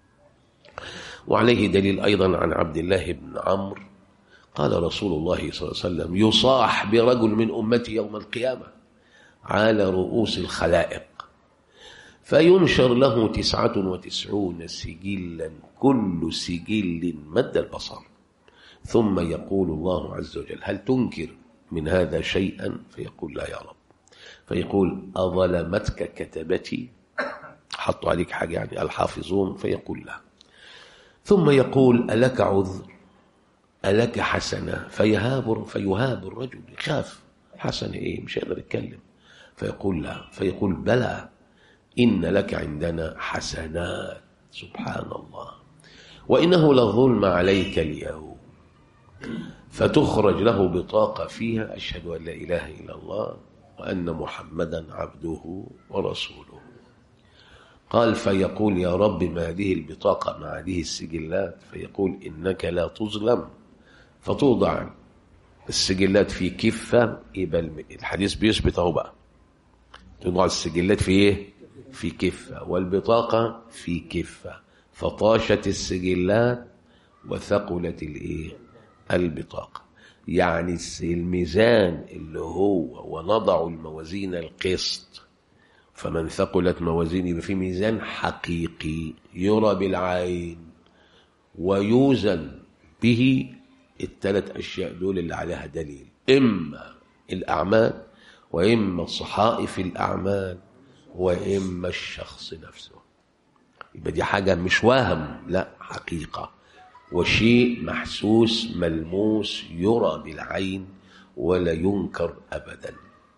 وعليه دليل ايضا عن عبد الله بن عمرو قال رسول الله صلى الله عليه وسلم: يصاح برجل من امتي يوم القيامه على رؤوس الخلائق فينشر له تسعة وتسعون سجلا كل سجل مد البصر، ثم يقول الله عز وجل: هل تنكر من هذا شيئا؟ فيقول: لا يا رب. فيقول: أظلمتك كتبتي؟ حطوا عليك حاجة يعني الحافظون؟ فيقول: لا. ثم يقول: ألك عذر؟ ألك حسنة؟ فيهاب فيهاب الرجل، يخاف، حسنة إيه؟ مش هيقدر يتكلم. فيقول: لا. فيقول: بلى، إن لك عندنا حسنات. سبحان الله. وإنه لظلم عليك اليوم. فتخرج له بطاقة فيها: أشهد أن لا إله إلا الله وأن محمدا عبده ورسوله. قال: فيقول: يا رب ما هذه البطاقة مع هذه السجلات؟ فيقول: إنك لا تظلم. فتوضع السجلات في كفة. يبقى الحديث بيثبت اهو بقى، توضع السجلات في ايه؟ في كفة، والبطاقة في كفة، فطاشت السجلات وثقلت الايه؟ البطاقة. يعني الميزان اللي هو ونضع الموازين القسط، فمن ثقلت موازينه، يبقى في ميزان حقيقي يرى بالعين ويوزن به الثلاث أشياء دول اللي عليها دليل، إما الأعمال، وإما صحائف الأعمال، وإما الشخص نفسه. يبقى دي حاجة مش وهم، لا، حقيقة، وشيء محسوس ملموس يرى بالعين ولا ينكر أبدا.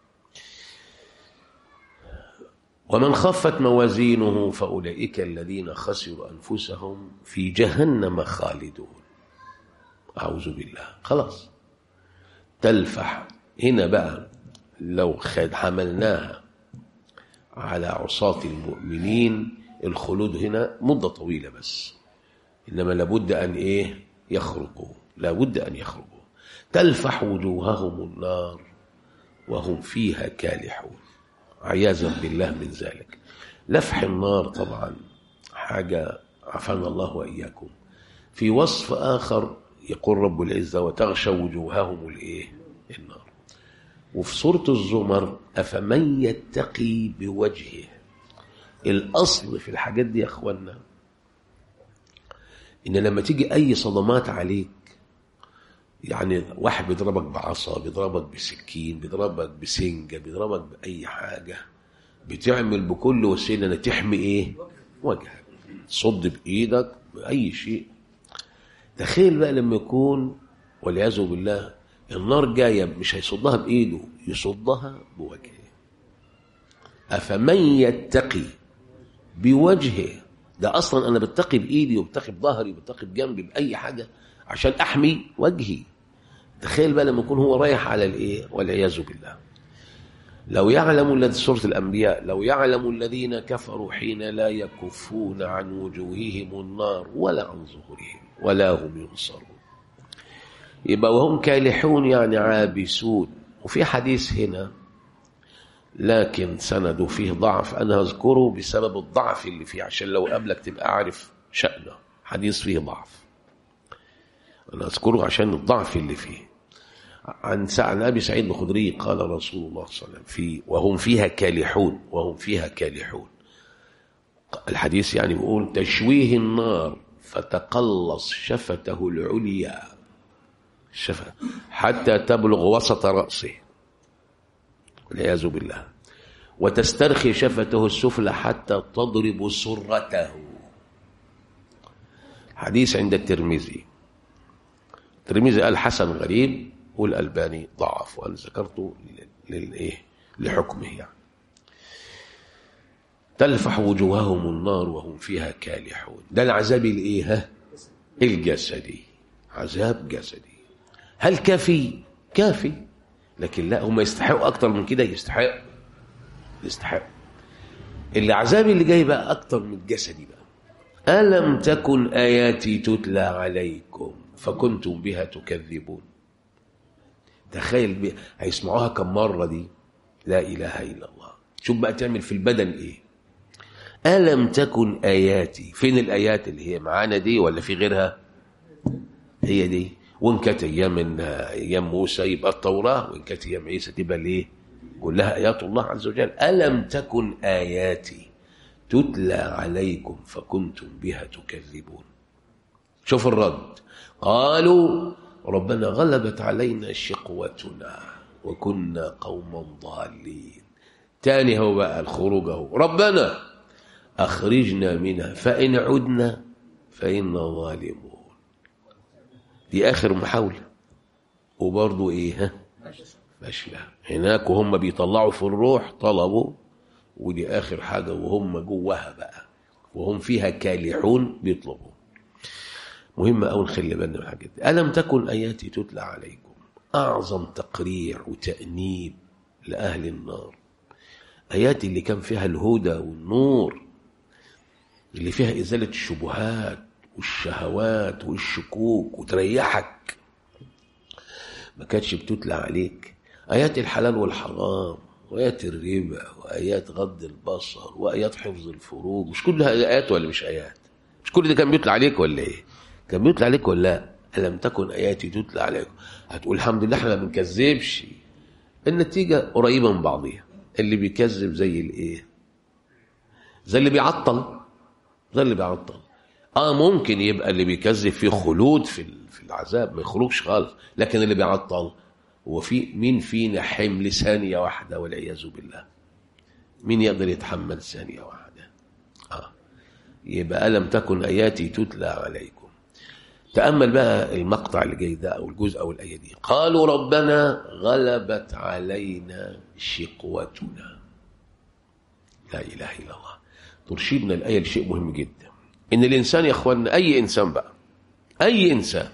ومن خفت موازينه فأولئك الذين خسروا أنفسهم في جهنم خالدون. أعوذ بالله. خلاص تلفح هنا بقى، لو خد حملناها على عصاة المؤمنين الخلود هنا مدة طويلة بس، إنما لابد أن إيه؟ يخرجوا، لابد أن يخرجوا. تلفح وجوههم النار وهم فيها كالحون، عياذا بالله من ذلك. لفح النار طبعا حاجة عافانا الله وإياكم. في وصف آخر يقول رب العزة: وتغشى وجوههم الإيه؟ النار. وفي سورة الزمر: أفمن يتقي بوجهه. الأصل في الحاجات دي يا أخوانا إن لما تيجي أي صدمات عليك، يعني واحد بيضربك بعصا، بيضربك بسكين، بيضربك بسنجة، بيضربك بأي حاجة، بتعمل بكل وسيلة أن تحمي إيه؟ وجهك، تصد بإيدك بأي شيء. تخيل بقى لما يكون والعياذ بالله النار جاية، مش هيصدها بإيده، يصدها بوجهه. أفمن يتقي بوجهه، ده أصلا أنا بتقي بإيدي وبتقي بظهري وبتقي بجنبي بأي حاجة عشان أحمي وجهي. تخيل بقى لما يكون هو رايح على الإيه؟ والعياذ بالله. لو يعلم الذين، سورة الأنبياء: لو يعلم الذين كفروا حين لا يكفون عن وجوههم النار ولا عن ظهورهم ولا هم ينصرون. يبقى وهم كالحون يعني عابسون. وفي حديث هنا لكن سنده فيه ضعف، أنا أذكره بسبب الضعف اللي فيه عشان لو قبلك تبقى عارف شأنه. حديث فيه ضعف، أنا أذكره عشان الضعف اللي فيه. عن عن أبي سعيد الخدري قال رسول الله صلى الله عليه وسلم في وهم فيها كالحون، وهم فيها كالحون. الحديث يعني بيقول: تشويه النار فتقلص شفته العليا، الشفة، حتى تبلغ وسط رأسه، والعياذ بالله. وتسترخي شفته السفلى حتى تضرب سرته. حديث عند الترمذي. الترمذي قال حسن غريب والألباني ضعف، وأنا ذكرته للإيه لحكمه يعني. تلفح وجوههم النار وهم فيها كالحون. ده العذاب الايه الجسدي، عذاب جسدي. هل كافي؟ كافي، لكن لا، هم يستحقوا اكتر من كده. يستحق يستحق العذاب اللي جاي بقى اكتر من الجسدي بقى. ألم تكن آياتي تتلى عليكم فكنتم بها تكذبون. تخيل بي... هيسمعوها كم مرة دي؟ لا إله إلا الله. شوف بقى تعمل في البدن إيه. ألم تكن آياتي، فين الآيات اللي هي معانا دي ولا في غيرها؟ هي دي. وإن كانت أيام أيام موسى يبقى التوراة، وإن كانت أيام عيسى تبقى الإيه؟ كلها آيات الله عز وجل. ألم تكن آياتي تتلى عليكم فكنتم بها تكذبون. شوف الرد. قالوا ربنا غلبت علينا شقوتنا وكنا قوما ضالين. تاني هو بقى الخروج اهو. ربنا أخرجنا منها فإن عدنا فإنا ظالمون. دي آخر محاولة، وبرضو إيه ها فاشلة. هناك وهم بيطلعوا في الروح طلبوا، ودي آخر حاجة وهم جواها بقى وهم فيها كالحون بيطلبوا. مهم أوي نخلي بالنا من الحاجات دي. ألم تكن آياتي تتلى عليكم، أعظم تقريع وتأنيب لأهل النار. آيات اللي كان فيها الهدى والنور، اللي فيها إزالة الشبهات والشهوات والشكوك وتريحك، ما كانتش بتتلى عليك. آيات الحلال والحرام، وآيات الربا، وآيات غض البصر، وآيات حفظ الفروج. مش كلها آيات ولا مش آيات؟ مش كل ده كان بيتلى عليك ولا إيه؟ كان بيتلى عليك ولا لا؟ ألم تكن آياتي تتلى عليكم. هتقول الحمد لله احنا ما بنكذبش. النتيجة قريبة من بعضيها. اللي بيكذب زي الإيه؟ زي اللي بيعطل. زي اللي بيعطل. آه ممكن يبقى اللي بيكذب فيه خلود في في العذاب، ما يخرجش خالص، لكن اللي بيعطل وفي مين فينا حمل ثانية واحدة والعياذ بالله؟ مين يقدر يتحمل ثانية واحدة؟ آه. يبقى ألم تكن آياتي تتلى عليكم. تأمل بقى المقطع اللي جاي ده أو الجزء أو الآية دي. قالوا ربنا غلبت علينا شقوتنا. لا إله إلا الله. ترشدنا الآية لشيء مهم جدا، إن الإنسان يا أخواننا، أي إنسان بقى، أي إنسان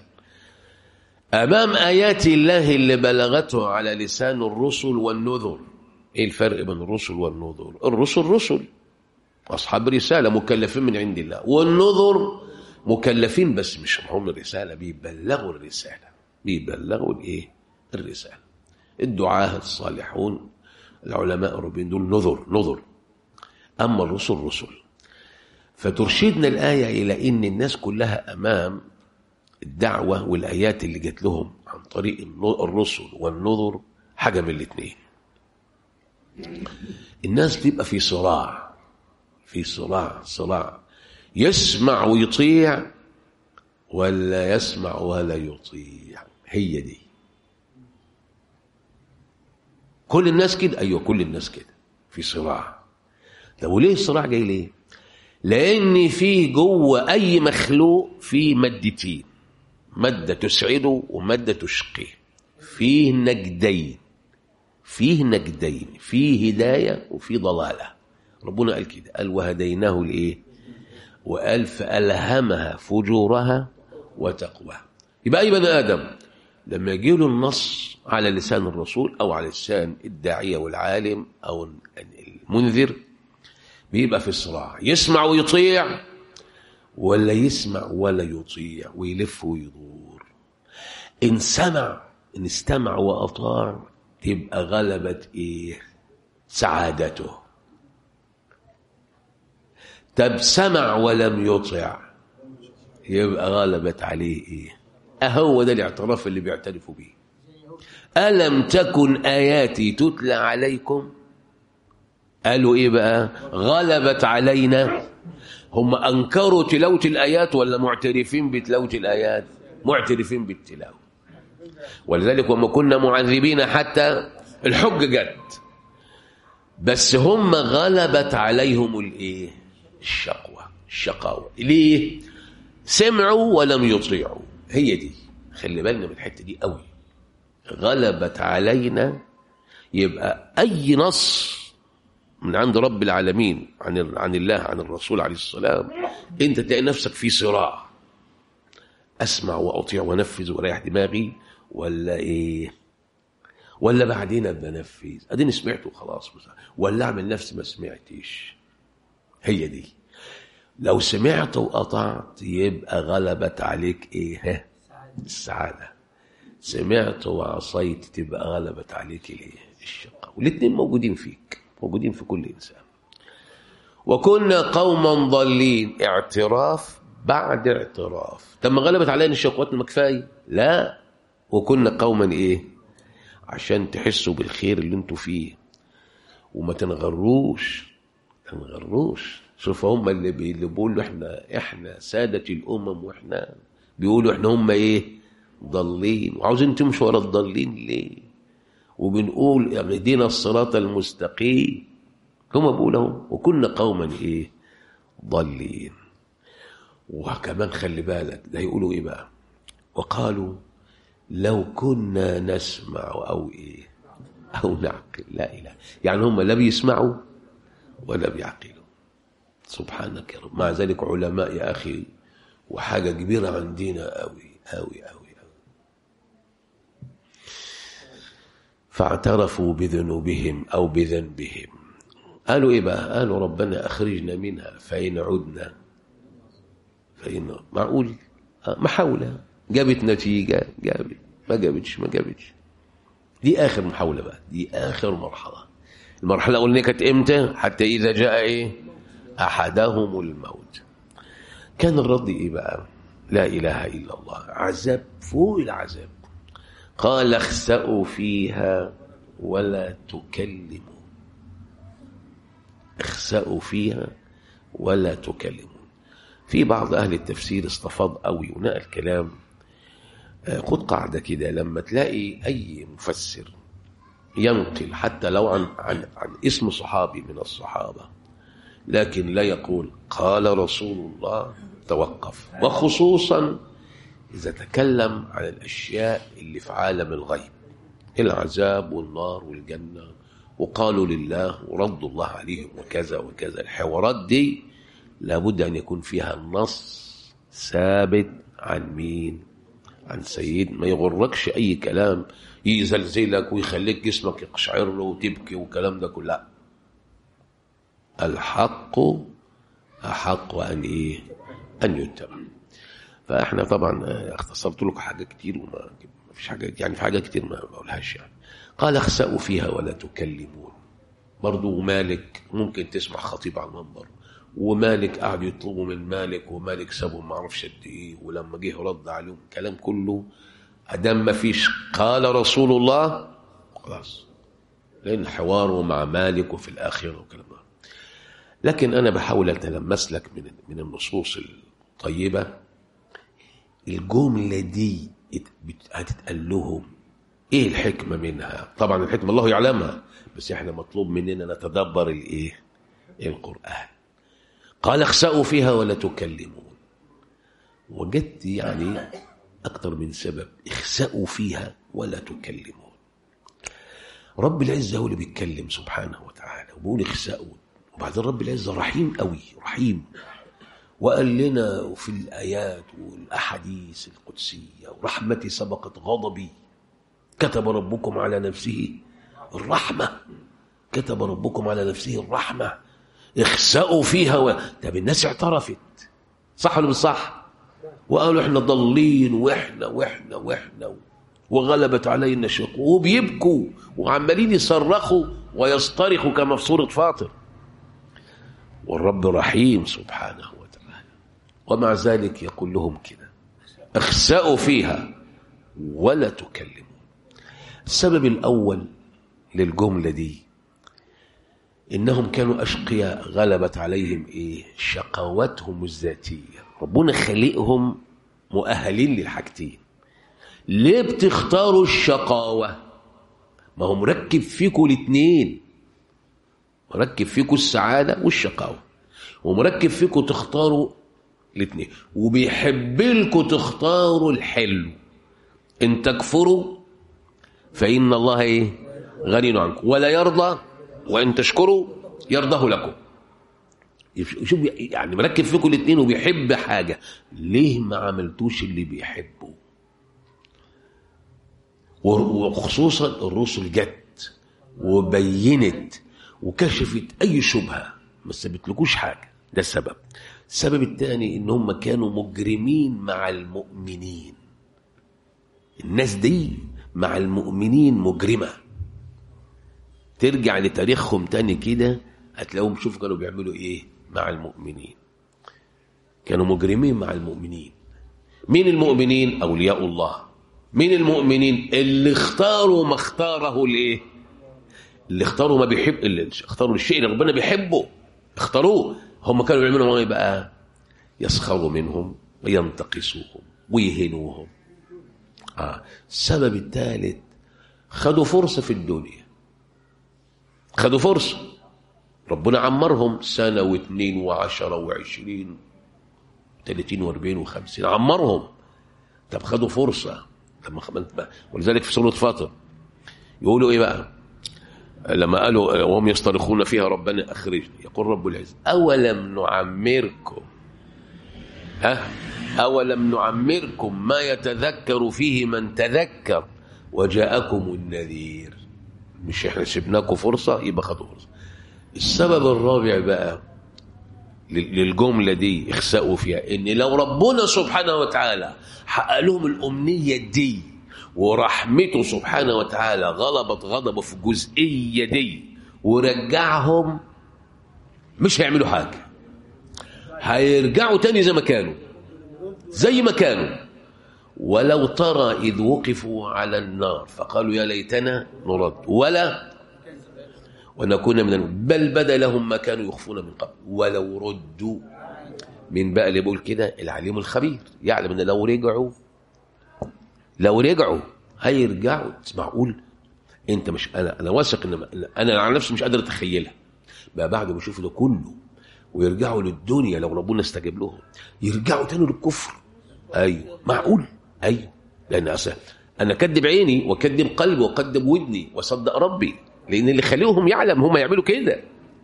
أمام آيات الله اللي بلغته على لسان الرسل والنذر. إيه الفرق بين الرسل والنذر؟ الرسل رسل أصحاب رسالة مكلفين من عند الله، والنذر مكلفين بس مش هم الرسالة، بيبلغوا الرسالة، بيبلغوا الإيه؟ الرسالة. الدعاة الصالحون العلماء الربين دول نذر نذر، أما الرسل رسل. فترشدنا الآية إلى إن الناس كلها أمام الدعوة والآيات اللي جت لهم عن طريق الرسل والنذر حاجة من الاثنين. الناس تبقى في صراع، في صراع صراع يسمع ويطيع ولا يسمع ولا يطيع. هي دي كل الناس كده. أيوة كل الناس كده في صراع. طب وليه الصراع جاي ليه؟ لأن في جوه أي مخلوق في مادتين، مادة تسعده ومادة تشقيه. فيه نجدين، فيه نجدين، فيه هداية وفيه ضلالة. ربنا قال كده، قال وهديناه لإيه؟ وقال فألهمها فجورها وتقواها. يبقى أي بني آدم لما يجيله النص على لسان الرسول أو على لسان الداعية والعالم أو المنذر بيبقى في صراع، يسمع ويطيع ولا يسمع ولا يطيع ويلف ويدور. إن سمع، إن استمع وأطاع تبقى غلبت إيه؟ سعادته. طب سمع ولم يطع يبقى غلبت عليه إيه؟ أهو ده الاعتراف اللي بيعترفوا به. ألم تكن آياتي تتلى عليكم. قالوا إيه بقى؟ غلبت علينا. هم أنكروا تلاوة الآيات ولا معترفين بتلاوة الآيات؟ معترفين بالتلاوة. ولذلك وما كنا معذبين حتى الحج جت. بس هم غلبت عليهم الايه؟ الشقوة، الشقاوة. ليه؟ سمعوا ولم يطيعوا. هي دي، خلي بالنا من الحتة دي قوي. غلبت علينا، يبقى أي نص من عند رب العالمين عن عن الله عن الرسول عليه السلام، أنت تلاقي نفسك في صراع، أسمع وأطيع ونفذ ورايح دماغي ولا إيه؟ ولا بعدين أبقى أنفذ، أديني سمعت وخلاص، ولا أعمل نفسي ما سمعتش. هي دي، لو سمعت وقطعت يبقى غلبت عليك إيه؟ السعادة. سمعت وعصيت تبقى غلبت عليك الايه؟ الشقة. والاثنين موجودين فيك، موجودين في كل انسان. وكنا قوما ضالين، اعتراف بعد اعتراف. طب ما غلبت علينا الشقوات ما كفايه؟ لا، وكنا قوما ايه؟ عشان تحسوا بالخير اللي انتوا فيه وما تنغروش، تنغروش. شوفوا هم اللي بيقولوا احنا احنا سادة الامم، واحنا بيقولوا احنا هم ايه؟ ضالين، وعاوزين تمشوا ورا الضالين ليه؟ وبنقول اهدنا الصراط المستقيم، هم بيقولوا وكنا قوما ايه؟ ضالين. وكمان خلي بالك ده يقولوا ايه بقى؟ وقالوا لو كنا نسمع او ايه؟ او نعقل. لا اله، يعني هم لا بيسمعوا ولا بيعقلوا. سبحانك يا رب. مع ذلك علماء يا اخي، وحاجه كبيره عندنا قوي قوي قوي. فاعترفوا بذنوبهم أو بذنبهم. قالوا إيه بقى؟ قالوا ربنا أخرجنا منها فإن عدنا فإن. معقول؟ محاولة جابت نتيجة؟ جابت. ما جابتش ما جابتش. دي آخر محاولة بقى، دي آخر مرحلة. المرحلة الأولانية كانت إمتى؟ حتى إذا جاء إيه؟ أحدهم الموت. كان الرد إيه بقى؟ لا إله إلا الله. عذاب فوق العذاب. قال اخسأوا فيها ولا تكلموا. اخسأوا فيها ولا تكلموا. في بعض أهل التفسير استفاض قوي ونقل كلام. خد قاعدة كده، لما تلاقي أي مفسر ينقل حتى لو عن, عن, عن اسم صحابي من الصحابة لكن لا يقول قال رسول الله، توقف. وخصوصا إذا تكلم عن الأشياء اللي في عالم الغيب، العذاب والنار والجنة، وقالوا لله وردوا الله عليهم وكذا وكذا. الحوارات دي لابد أن يكون فيها النص ثابت عن مين؟ عن سيد. ما يغركش أي كلام يزلزلك ويخليك جسمك يقشعر وتبكي وكلام ده كله. لا، الحق أحق أن إيه؟ أن يتبع. فاحنا طبعا اختصرت لكم حاجه كتير وما فيش حاجه، يعني في حاجه كتير ما بقولهاش. يعني قال اخسأوا فيها ولا تكلمون. برضو مالك ممكن تسمع خطيب على المنبر، ومالك قاعد يطلبوا من مالك، ومالك سابهم ما اعرفش قد ايه، ولما جه رد عليهم كلام كله ادام ما فيش قال رسول الله خلاص، لان حواره مع مالك وفي الاخره وكلام ده. لكن انا بحاول اتلمس لك من من النصوص الطيبه الجملة دي هتتقال لهم ايه الحكمة منها. طبعا الحكمة الله يعلمها، بس احنا مطلوب مننا نتدبر الايه؟ القرآن. قال اخسأوا فيها ولا تكلمون. وجدت يعني اكتر من سبب اخسأوا فيها ولا تكلمون. رب العزة هو اللي بيتكلم سبحانه وتعالى وبيقول اخسأوا، وبعدين رب العزة رحيم قوي، رحيم، وقال لنا في الآيات والأحاديث القدسية ورحمتي سبقت غضبي، كتب ربكم على نفسه الرحمة، كتب ربكم على نفسه الرحمة، اخسأوا فيها و... طب الناس اعترفت صح ولا مش صح؟ وقالوا احنا ضالين واحنا واحنا واحنا وغلبت علينا الشقوة، وبيبكوا وعمالين يصرخوا ويصطرخوا كما في سورة فاطر. والرب رحيم سبحانه وتعالى، ومع ذلك يقول لهم كده اخسأوا فيها ولا تكلموا. السبب الأول للجملة دي إنهم كانوا أشقياء، غلبت عليهم إيه؟ شقواتهم الذاتية. ربنا خلقهم مؤهلين للحاجتين. ليه بتختاروا الشقاوة؟ ما هو مركب فيكم الاثنين. مركب فيكم السعادة والشقاوة، ومركب فيكم تختاروا الاثنين، وبيحب لكم تختاروا الحلو. إن تكفروا فإن الله إيه؟ غني عنكم ولا يرضى، وإن تشكروا يرضاه لكم. شوف يعني مركب فيكم الاثنين وبيحب حاجة، ليه ما عملتوش اللي بيحبه؟ وخصوصا الرسل جت وبينت وكشفت أي شبهة، ما سبتلكوش حاجة. ده السبب. السبب الثاني إن هم كانوا مجرمين مع المؤمنين. الناس دي مع المؤمنين مجرمة. ترجع لتاريخهم تاني كده هتلاقوهم شوف كانوا بيعملوا ايه مع المؤمنين. كانوا مجرمين مع المؤمنين. مين المؤمنين؟ أولياء الله. مين المؤمنين؟ اللي اختاروا ما اختاره الايه؟ اللي اختاروا ما بيحب، اللي اختاروا الشيء اللي ربنا بيحبه اختاروه. هم كانوا بيعملوا ايه بقى؟ يسخروا منهم وينتقصوهم ويهنوهم. آه. السبب الثالث خدوا فرصة في الدنيا، خدوا فرصة. ربنا عمرهم سنة واثنين وعشرة وعشرين ثلاثين واربعين وخمسين، عمرهم. طب خدوا فرصة لما ولذلك في سورة فاطر يقولوا ايه بقى لما قالوا وهم يصطرخون فيها ربنا أخرجنا، يقول رب العزة أولم نعمركم ها أولم نعمركم ما يتذكر فيه من تذكر وجاءكم النذير. مش احنا سيبناكم فرصة؟ يبقى خدوا فرصة. السبب الرابع بقى للجملة دي اخسأوا فيها، ان لو ربنا سبحانه وتعالى حقق لهم الأمنية دي ورحمته سبحانه وتعالى غلبت غضبه في الجزئية دي ورجعهم، مش هيعملوا حاجة، هيرجعوا تاني زي ما كانوا زي ما كانوا. ولو ترى إذ وقفوا على النار فقالوا يا ليتنا نرد ولا ونكون من الم... بل بدا لهم ما كانوا يخفون من قبل ولو ردوا. من بقى اللي بيقول كده؟ العليم الخبير، يعلم ان لو رجعوا لو رجعوا هيرجعوا. معقول انت مش انا انا واثق ان انا على نفسي مش قادر اتخيلها بقى بعد ما اشوف ده كله ويرجعوا للدنيا لو ربنا استجاب لهم يرجعوا تاني للكفر. ايوه معقول، ايوه، لان اصلا انا كذب عيني وكذب قلبي وكذب ودني وصدق ربي، لان اللي خليهم يعلم هم يعملوا كده.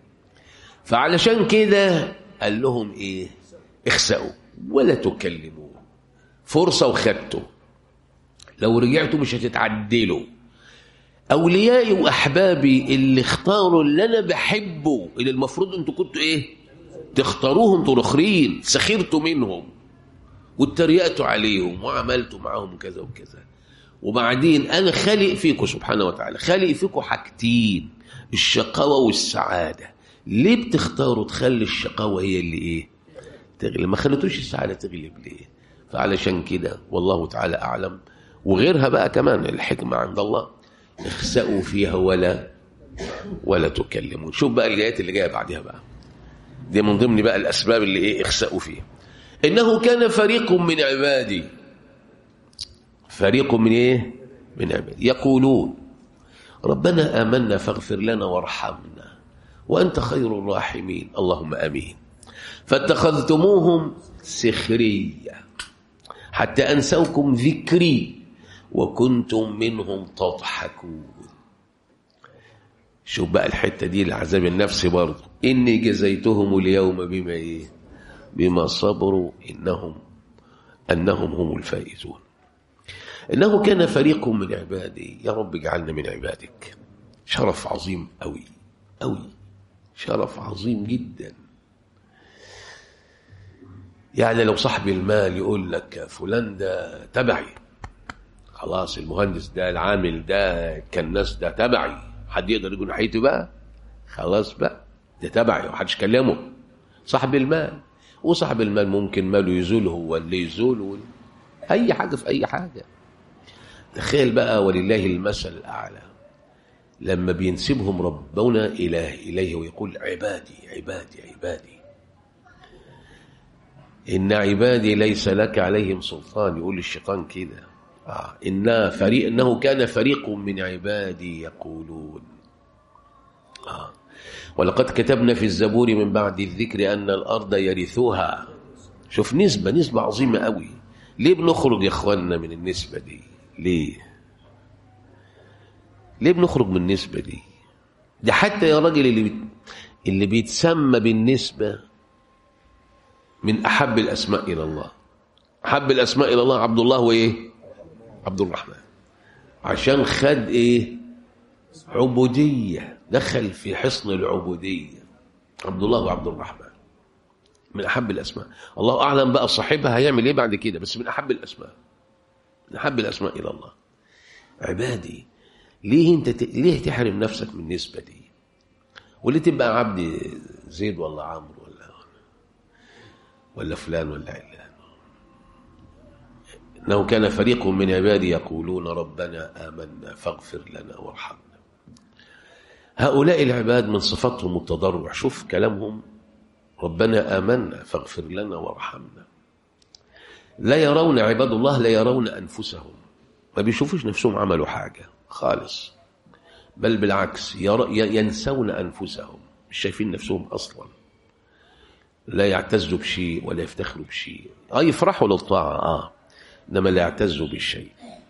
فعلشان كده قال لهم ايه؟ اخسأوا ولا تكلموا. فرصه وخدتوا، لو رجعتوا مش هتتعدلوا. اوليائي واحبابي اللي اختاروا اللي انا بحبه، اللي المفروض انتوا كنتوا ايه؟ تختاروهم. انتوا الاخرين سخرتوا منهم واتريقتوا عليهم وعملتوا معاهم كذا وكذا. وبعدين انا خالق فيكم سبحانه وتعالى، خالق فيكم حاجتين، الشقاوه والسعاده. ليه بتختاروا تخلي الشقاوه هي اللي ايه؟ تغلب؟ ما خلتوش السعاده تغلب ليه؟ فعلشان كده والله تعالى اعلم. وغيرها بقى كمان الحكمه عند الله، اخسأوا فيها ولا ولا تكلمون. شوف بقى الايات اللي جايه بعدها بقى، دي من ضمن بقى الاسباب اللي ايه؟ اخسأوا فيها. انه كان فريق من عبادي، فريق من ايه؟ من عبادي يقولون ربنا آمنا فاغفر لنا وارحمنا وأنت خير الراحمين اللهم آمين. فاتخذتموهم سخرية حتى أنسوكم ذكري وكنتم منهم تضحكون. شوف بقى الحتة دي العذاب النفسي برضه، إني جزيتهم اليوم بما إيه؟ بما صبروا إنهم أنهم هم الفائزون. إنه كان فريق من عبادي، يا رب اجعلنا من عبادك. شرف عظيم أوي أوي، شرف عظيم جدا. يعني لو صاحب المال يقول لك فلان ده تبعي، خلاص المهندس ده العامل ده الكناس ده تبعي، حد يقدر يقول ناحيته بقى؟ خلاص بقى ده تبعي ومحدش كلمه. صاحب المال، وصاحب المال ممكن ماله يزول هو اللي يزول، أي حاجة في أي حاجة. تخيل بقى ولله المثل الأعلى لما بينسبهم ربنا إله إليه ويقول عبادي عبادي عبادي، إن عبادي ليس لك عليهم سلطان. يقول الشيطان كده آه. إنه, فريق إنه كان فريق من عبادي يقولون آه. ولقد كتبنا في الزبور من بعد الذكر أن الأرض يرثوها. شوف نسبة نسبة عظيمة قوي. ليه بنخرج يا اخواننا من النسبة دي؟ ليه ليه بنخرج من النسبة دي؟ ده حتى يا راجل اللي بي... اللي بيتسمى بالنسبة من أحب الأسماء إلى الله. أحب الأسماء إلى الله عبد الله وإيه؟ عبد الرحمن. عشان خد إيه؟ عبودية، دخل في حصن العبودية. عبد الله وعبد الرحمن من أحب الأسماء. الله أعلم بقى صاحبها هيعمل إيه بعد كده، بس من أحب الأسماء، من أحب الأسماء إلى الله. عبادي، ليه أنت ت... ليه تحرم نفسك من النسبة دي؟ وليه تبقى عبد زيد ولا عمرو ولا ولا فلان ولا علان؟ إنه كان فريق من عبادي يقولون ربنا آمنا فاغفر لنا وارحمنا. هؤلاء العباد من صفاتهم التضرع. شوف كلامهم، ربنا آمنا فاغفر لنا وارحمنا. لا يرون عباد الله، لا يرون أنفسهم، ما بيشوفوش نفسهم عملوا حاجة خالص، بل بالعكس ينسون أنفسهم، مش شايفين نفسهم أصلا، لا يعتزوا بشيء ولا يفتخروا بشيء. آه يفرحوا للطاعة آه إنما لا يعتزوا بالشيء.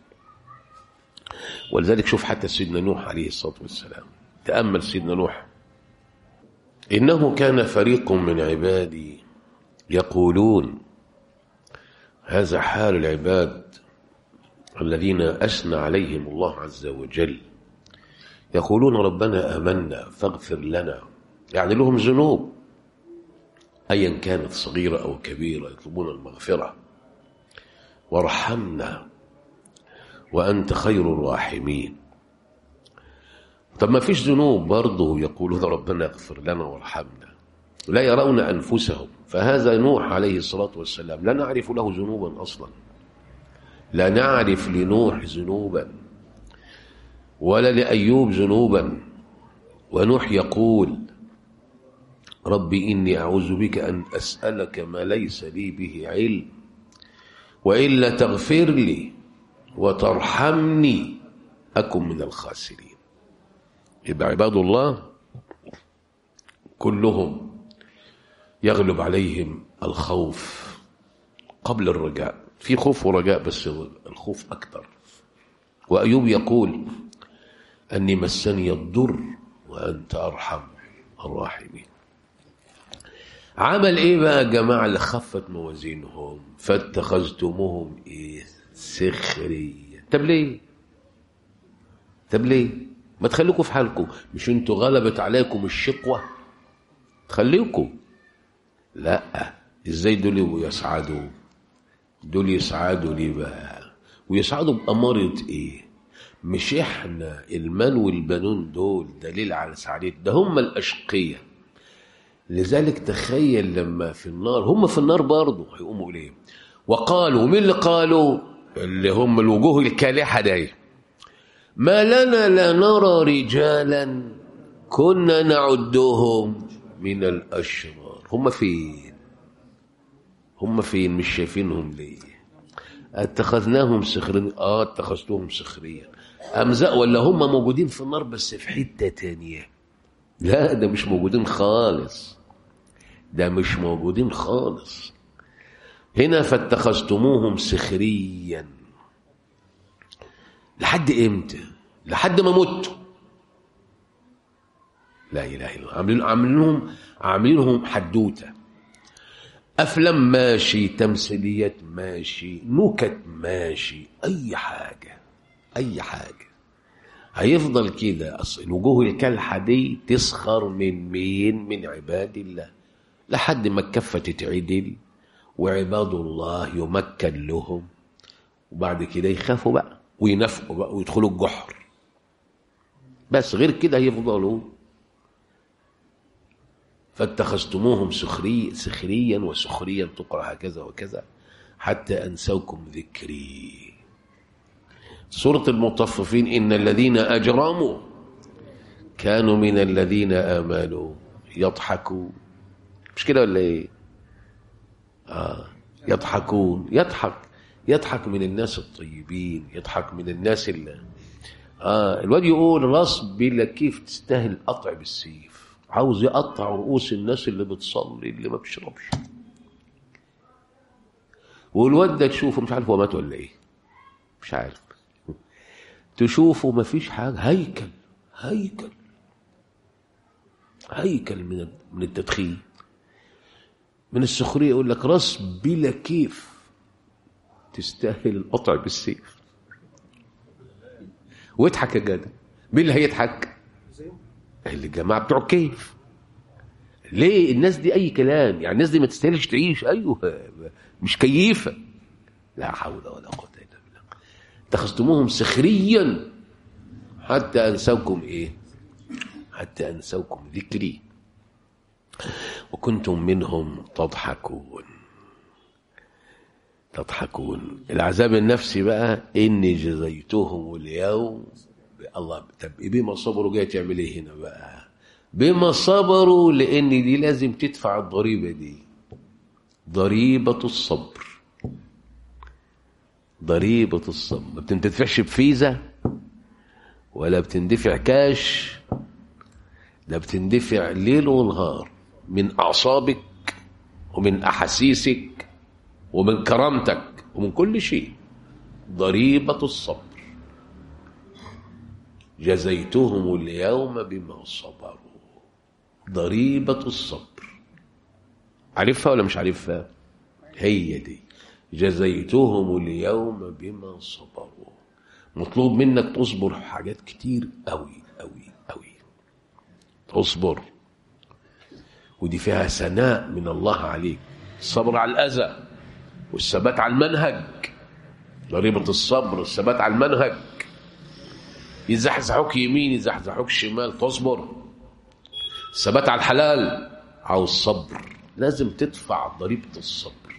ولذلك شوف حتى سيدنا نوح عليه الصلاة والسلام، تأمل سيدنا نوح: إنه كان فريق من عبادي يقولون. هذا حال العباد الذين أثنى عليهم الله عز وجل، يقولون ربنا آمنا فاغفر لنا، يعني لهم ذنوب أيا كانت صغيرة أو كبيرة، يطلبون المغفرة. وارحمنا وأنت خير الراحمين. طب ما فيش ذنوب برضه يقولون ربنا اغفر لنا وارحمنا، لا يرون أنفسهم. فهذا نوح عليه الصلاة والسلام لا نعرف له ذنوبا أصلا، لا نعرف لنوح ذنوبا ولا لأيوب ذنوبا. ونوح يقول ربي إني أعوذ بك أن أسألك ما ليس لي به علم وإلا تغفر لي وترحمني أكن من الخاسرين. يبقى عباد الله كلهم يغلب عليهم الخوف قبل الرجاء. في خوف ورجاء بس الخوف أكثر. وأيوب يقول أني مسني الضر وأنت أرحم الراحمين. عمل إيه بقى جماعة اللي خفت موازينهم؟ فاتخذتموهم إيه؟ سخرية. طب ليه؟ طب ليه؟ ما تخليكم في حالكم. مش انتوا غلبت عليكم الشقوة تخليكم؟ لا. ازاي دول يسعدوا؟ دول يسعدوا ليه بقى؟ ويسعدوا بأمارة ايه؟ مش احنا المال والبنون دول دليل على سعادتنا، ده هم الأشقية. لذلك تخيل لما في النار، هم في النار برضه هيقوموا ليه؟ وقالوا، مين اللي قالوا؟ اللي هم الوجوه الكالحة دي، ما لنا لا نرى رجالا كنا نعدهم من الأشرار. هم فين؟ هم فين؟ مش شايفينهم ليه؟ اتخذناهم سخرين. اه اتخذتهم سخريا أمزق، ولا هم موجودين في النار بس في حتة تانية؟ لا، ده مش موجودين خالص، ده مش موجودين خالص. هنا فاتخذتموهم سخريا. لحد امتى؟ لحد ما متوا. لا اله الا الله. عاملين عاملينهم عاملينهم حدوته. افلام ماشي، تمثيليات ماشي، نكت ماشي، اي حاجه اي حاجه. هيفضل كده. اصل الوجوه الكالحه دي تسخر من مين؟ من عباد الله، لحد ما الكفه تتعدل وعباد الله يمكن لهم، وبعد كده يخافوا بقى وينافقوا بقى ويدخلوا الجحر. بس غير كده يفضلوا. فاتخذتموهم سخري سخريا وسخريا تقرأ هكذا وكذا حتى أنسوكم ذكري. سورة المطففين: إن الذين أجرموا كانوا من الذين آمنوا يضحكون. مش كده ولا إيه؟ آه يضحكون. يضحك يضحك من الناس الطيبين، يضحك من الناس اللي آه الواد يقول راس بلا كيف تستاهل قطع بالسيف. عاوز يقطع رؤوس الناس اللي بتصلي اللي ما بيشربش. والواد ده تشوفه مش عارف هو مات ولا ايه، مش عارف، تشوفه ما فيش حاجه، هيكل هيكل هيكل من من التدخين، من السخريه. يقول لك راس بلا كيف تستاهل القطع بالسيف. واضحك يا جدع، مين اللي هيضحك؟ اللي الجماعه بتوع كيف. ليه؟ الناس دي اي كلام، يعني الناس دي ما تستاهلش تعيش. ايوه مش كيفه. لا حول ولا قوه الا بالله. اتخذتموهم سخريا حتى انسوكم ايه؟ حتى انسوكم ذكري وكنتم منهم تضحكون. تضحكون. العذاب النفسي بقى اني جزيتهم اليوم. الله، طب بما صبروا جاي تعمل ايه هنا بقى؟ بما صبروا، لان دي لازم تدفع الضريبه دي، ضريبه الصبر. ضريبه الصبر ما بتندفعش بفيزا ولا بتندفع كاش، ده بتندفع ليل ونهار من اعصابك ومن احاسيسك ومن كرامتك ومن كل شيء. ضريبه الصبر. جزيتهم اليوم بما صبروا. ضريبة الصبر. عارفها ولا مش عارفها؟ هي دي. جزيتهم اليوم بما صبروا. مطلوب منك تصبر حاجات كتير قوي قوي قوي. تصبر، ودي فيها ثناء من الله عليك. الصبر على الأذى والثبات على المنهج. ضريبة الصبر الثبات على المنهج. يزحزحوك يمين يزحزحوك شمال، تصبر. الثبات على الحلال عاوز صبر، لازم تدفع ضريبة الصبر.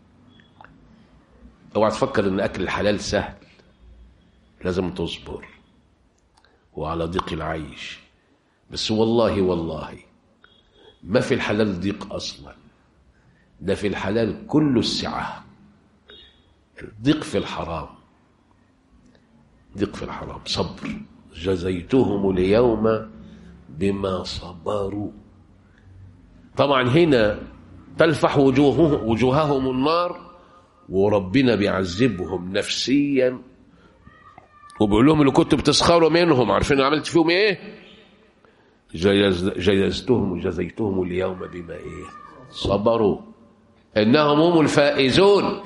اوعى تفكر ان اكل الحلال سهل، لازم تصبر وعلى ضيق العيش. بس والله والله ما في الحلال ضيق اصلا، ده في الحلال كله السعة. الضيق في الحرام، ضيق في الحرام. صبر. جزيتهم اليوم بما صبروا. طبعا هنا تلفح وجوههم, وجوههم النار، وربنا بيعذبهم نفسيا وبيقول لهم اللي كنتوا بتسخروا منهم عارفين عملت فيهم ايه؟ جيز جيزتهم وجزيتهم اليوم بما ايه؟ صبروا انهم هم الفائزون.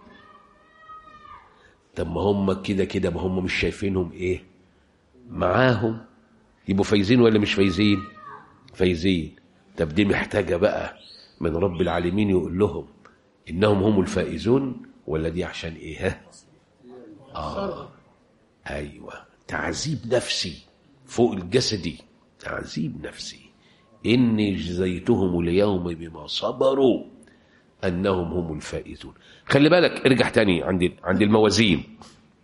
طب ما هم كده كده، ما هم مش شايفينهم ايه معاهم؟ يبقوا فايزين ولا مش فايزين؟ فايزين. طب دي محتاجة بقى من رب العالمين يقول لهم إنهم هم الفائزون، ولا دي عشان إيه؟ آه أيوة، تعذيب نفسي فوق الجسدي، تعذيب نفسي. إني جزيتهم اليوم بما صبروا أنهم هم الفائزون. خلي بالك، ارجع تاني عند عند الموازين.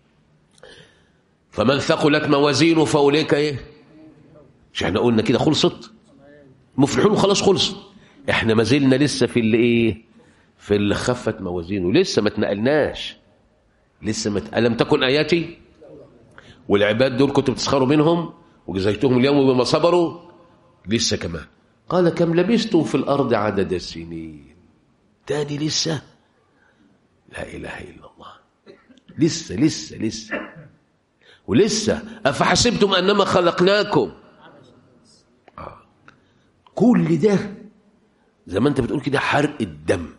فمن ثقلت موازينه فأولئك إيه؟ مش احنا قلنا كده خلصت؟ مفلحون خلاص خلص. احنا ما زلنا لسه في اللي ايه؟ في اللي خفت موازينه، لسه ما اتنقلناش. لسه ما ألم تكن آياتي والعباد دول كنتوا بتسخروا منهم وجزيتهم اليوم بما صبروا. لسه كمان قال كم لبثتم في الأرض عدد السنين. تاني لسه. لا إله إلا الله. لسه لسه لسه ولسه. أفحسبتم أنما خلقناكم. آه. كل ده زي ما أنت بتقول كده حرق الدم،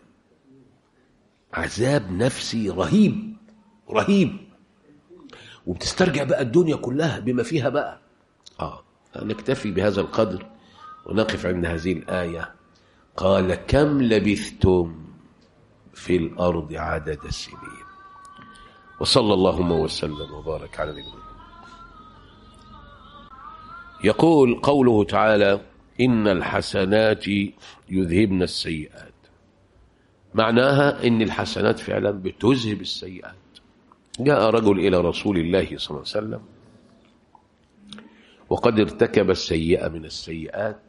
عذاب نفسي رهيب رهيب. وبتسترجع بقى الدنيا كلها بما فيها بقى. آه. نكتفي بهذا القدر ونقف عند هذه الآية. قال كم لبثتم في الأرض عدد السنين. وصلى اللهم وسلم وبارك على نبينا. يقول قوله تعالى إن الحسنات يذهبن السيئات. معناها إن الحسنات فعلا بتذهب السيئات. جاء رجل إلى رسول الله صلى الله عليه وسلم وقد ارتكب السيئة من السيئات.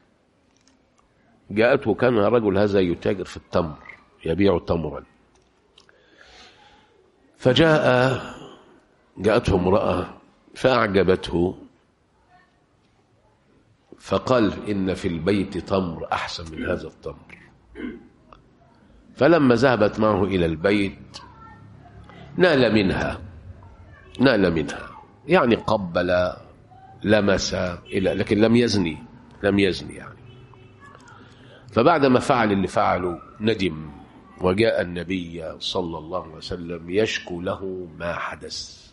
جاءته، كان الرجل هذا يتاجر في التمر، يبيع تمرا. فجاء جاءته امرأة فأعجبته، فقال إن في البيت تمر أحسن من هذا التمر. فلما ذهبت معه إلى البيت نال منها نال منها يعني قبل لمس إلى، لكن لم يزني لم يزني يعني. فبعد ما فعل اللي فعله ندم، وجاء النبي صلى الله عليه وسلم يشكو له ما حدث،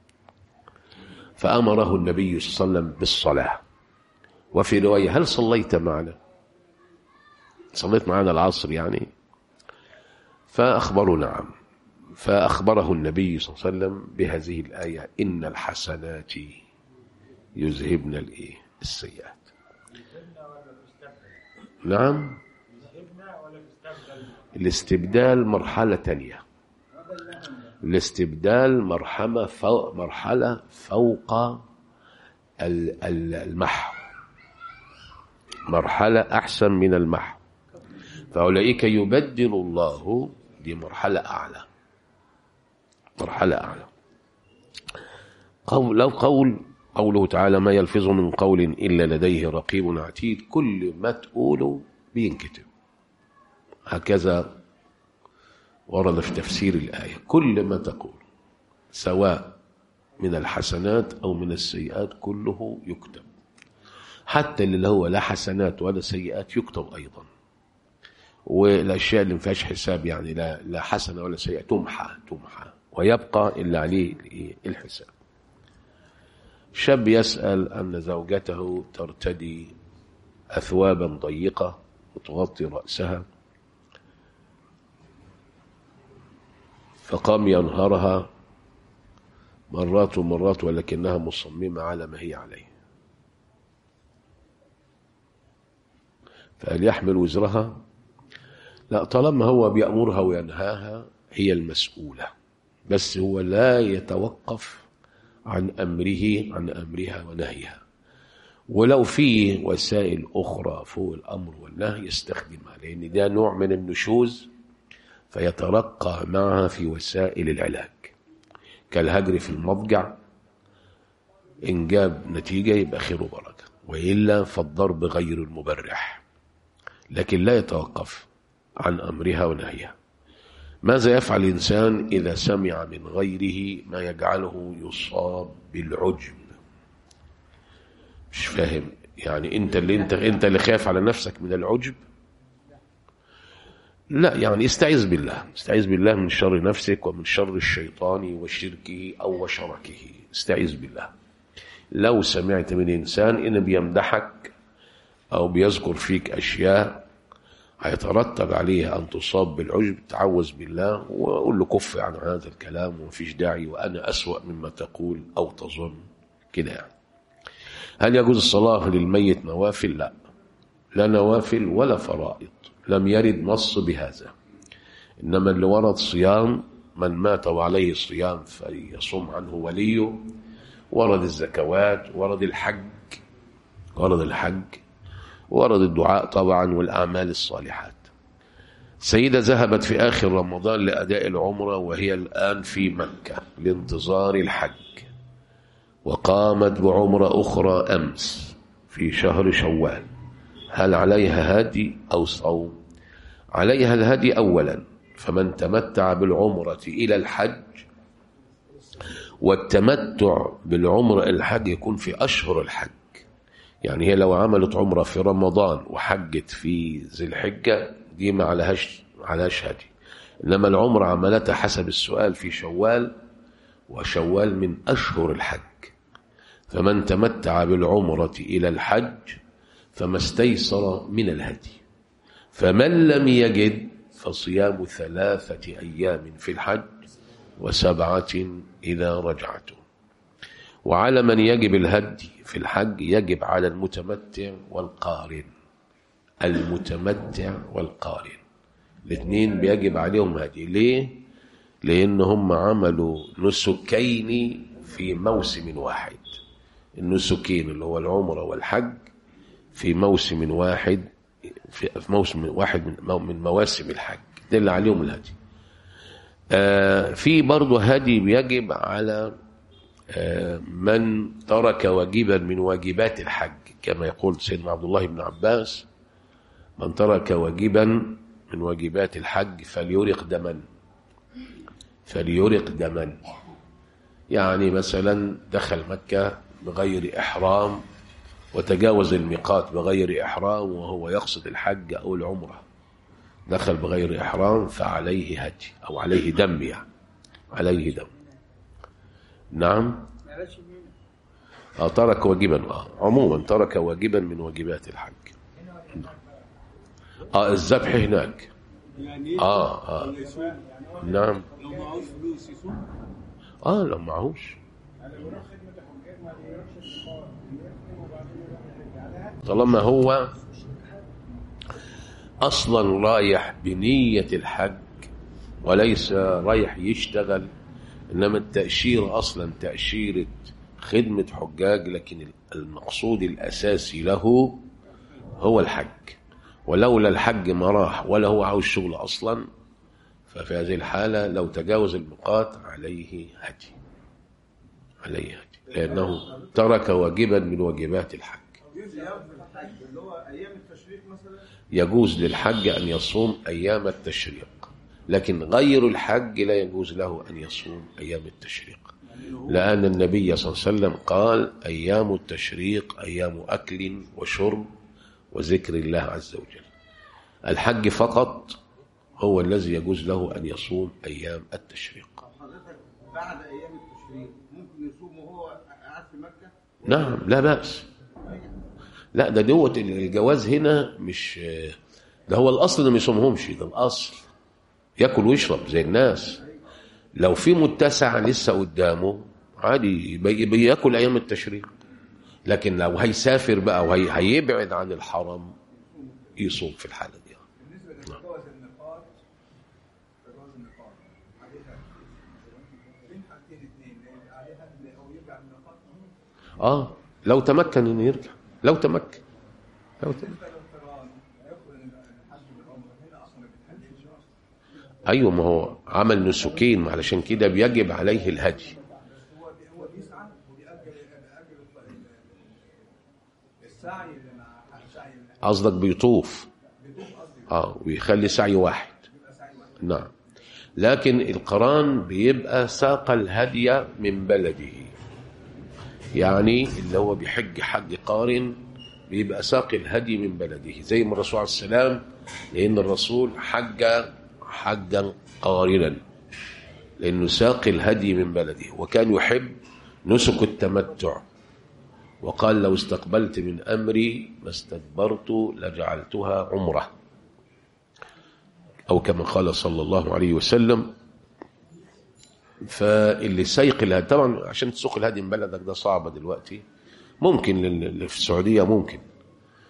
فأمره النبي صلى الله عليه وسلم بالصلاة. وفي رواية هل صليت معنا؟ صليت معنا العصر يعني؟ فأخبروا نعم. فأخبره النبي صلى الله عليه وسلم بهذه الآية إن الحسنات يذهبن الإيه؟ السيئات. نعم، الاستبدال مرحلة تانية. الاستبدال مرحلة فوق, مرحلة فوق المحو، مرحلة أحسن من المحو. فأولئك يبدل الله، دي مرحلة أعلى، مرحلة أعلى. قول لو قول قوله تعالى ما يلفظ من قول إلا لديه رقيب عتيد، كل ما تقوله بينكتب. هكذا ورد في تفسير الآية، كل ما تقول سواء من الحسنات أو من السيئات كله يكتب، حتى اللي هو لا حسنات ولا سيئات يكتب أيضا. والأشياء اللي ما فيهاش حساب يعني لا لا حسنة ولا سيئة تمحى تمحى ويبقى إلا عليه الحساب. شاب يسأل أن زوجته ترتدي أثوابا ضيقة وتغطي رأسها، فقام ينهرها مرات ومرات ولكنها مصممة على ما هي عليه، فهل يحمل وزرها؟ لا، طالما هو بيأمرها وينهاها هي المسؤولة، بس هو لا يتوقف عن أمره عن أمرها ونهيها. ولو في وسائل أخرى فوق الأمر والنهي يستخدمها، لأن ده نوع من النشوز فيترقى معها في وسائل العلاج، كالهجر في المضجع. إن جاب نتيجة يبقى خير وبركة، وإلا فالضرب غير المبرح، لكن لا يتوقف عن أمرها ونهيها. ماذا يفعل الإنسان إذا سمع من غيره ما يجعله يصاب بالعجب؟ مش فاهم يعني. أنت اللي أنت أنت اللي خايف على نفسك من العجب؟ لا، يعني استعيذ بالله، استعيذ بالله من شر نفسك ومن شر الشيطان وشركه أو وشركه. استعيذ بالله. لو سمعت من إنسان إن بيمدحك أو بيذكر فيك أشياء هيترتب عليها أن تصاب بالعجب، تعوذ بالله وقول له كف عن هذا الكلام ومفيش داعي، وأنا أسوأ مما تقول أو تظن كده يعني. هل يجوز الصلاة للميت نوافل؟ لا، لا نوافل ولا فرائض، لم يرد نص بهذا. إنما اللي ورد صيام، من مات وعليه الصيام فيصوم عنه وليه، ورد الزكوات، ورد الحج ورد الحج ورد الدعاء طبعا والأعمال الصالحات. سيدة ذهبت في آخر رمضان لأداء العمرة وهي الآن في مكة لانتظار الحج، وقامت بعمرة أخرى أمس في شهر شوال، هل عليها هدي أو صوم؟ عليها الهدي أولا، فمن تمتع بالعمرة إلى الحج، والتمتع بالعمرة الحج يكون في أشهر الحج. يعني هي لو عملت عمرة في رمضان وحجت في ذي الحجة دي ما عليهاش عليهاش هدي. إنما العمرة عملتها حسب السؤال في شوال، وشوال من أشهر الحج. فمن تمتع بالعمرة إلى الحج فما استيسر من الهدي، فمن لم يجد فصيام ثلاثة أيام في الحج وسبعة إذا رجعتم. وعلى من يجب الهدي في الحج يجب على المتمتع والقارن. المتمتع والقارن الاثنين بيجب عليهم هدي. ليه؟ لأنهم عملوا نسكين في موسم واحد. النسكين اللي هو العمرة والحج في موسم واحد، في موسم واحد من من مواسم الحج، ده اللي عليهم الهدي. آه في برضه هدي بيجب على آه من ترك واجبا من واجبات الحج كما يقول سيدنا عبد الله بن عباس: من ترك واجبا من واجبات الحج فليرق دما فليرق دما يعني مثلا دخل مكة بغير إحرام وتجاوز الميقات بغير إحرام وهو يقصد الحج أو العمرة، دخل بغير إحرام فعليه هدي أو عليه دم، يعني عليه دم. نعم. آه ترك واجبا، آه عموما ترك واجبا من واجبات الحج. آه الذبح هناك. آه آه نعم. لو معهوش فلوس يصوم؟ آه لو معهوش، طالما هو أصلا رايح بنية الحج وليس رايح يشتغل، إنما التأشير أصلا تأشيرة خدمة حجاج، لكن المقصود الأساسي له هو الحج، ولولا الحج ما راح ولا هو عاوز شغل أصلا، ففي هذه الحالة لو تجاوز الميقات عليه هدي، عليه هدي، لأنه ترك واجبا من واجبات الحج. يجوز للحج أن يصوم أيام التشريق، لكن غير الحج لا يجوز له أن يصوم أيام التشريق، لأن النبي صلى الله عليه وسلم قال: أيام التشريق أيام أكل وشرب وذكر الله عز وجل. الحج فقط هو الذي يجوز له أن يصوم أيام التشريق. حضرتك بعد أيام التشريق ممكن يصوم وهو قاعد في مكة؟ نعم لا بأس. لا ده دوت الجواز هنا مش ده هو الأصل، ما يصومهمش، ده الأصل يأكل ويشرب زي الناس. لو في متسع لسه قدامه عادي بيأكل أيام التشريق، لكن لو هيسافر بقى وهيبعد عن الحرم يصوم في الحالة دي. بالنسبة لتجاوز النقاط، تجاوز النقاط عليها بين حالتين اثنين، عليها أو يرجع من النقاط. آه لو تمكن إنه يرجع، لو تمكن لو تمكن أيوة، ما هو عمل نسكين علشان كده بيجب عليه الهدي. قصدك بيطوف، اه ويخلي سعي واحد. نعم، لكن القران بيبقى ساق الهدي من بلده، يعني اللي هو بيحج حج قارن بيبقى ساق الهدي من بلده، زي ما الرسول عليه السلام، لأن الرسول حج حجا قارنا لأنه ساق الهدي من بلده، وكان يحب نسك التمتع، وقال: لو استقبلت من أمري ما استدبرت لجعلتها عمرة، أو كما قال صلى الله عليه وسلم. فاللي سيق الهدي طبعا عشان تسوق الهدي من بلدك ده صعبة دلوقتي، ممكن اللي في السعودية ممكن،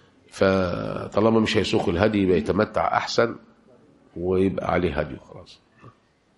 فطالما مش هيسوق الهدي يبقى يتمتع أحسن ويبقى عليه هدي وخلاص.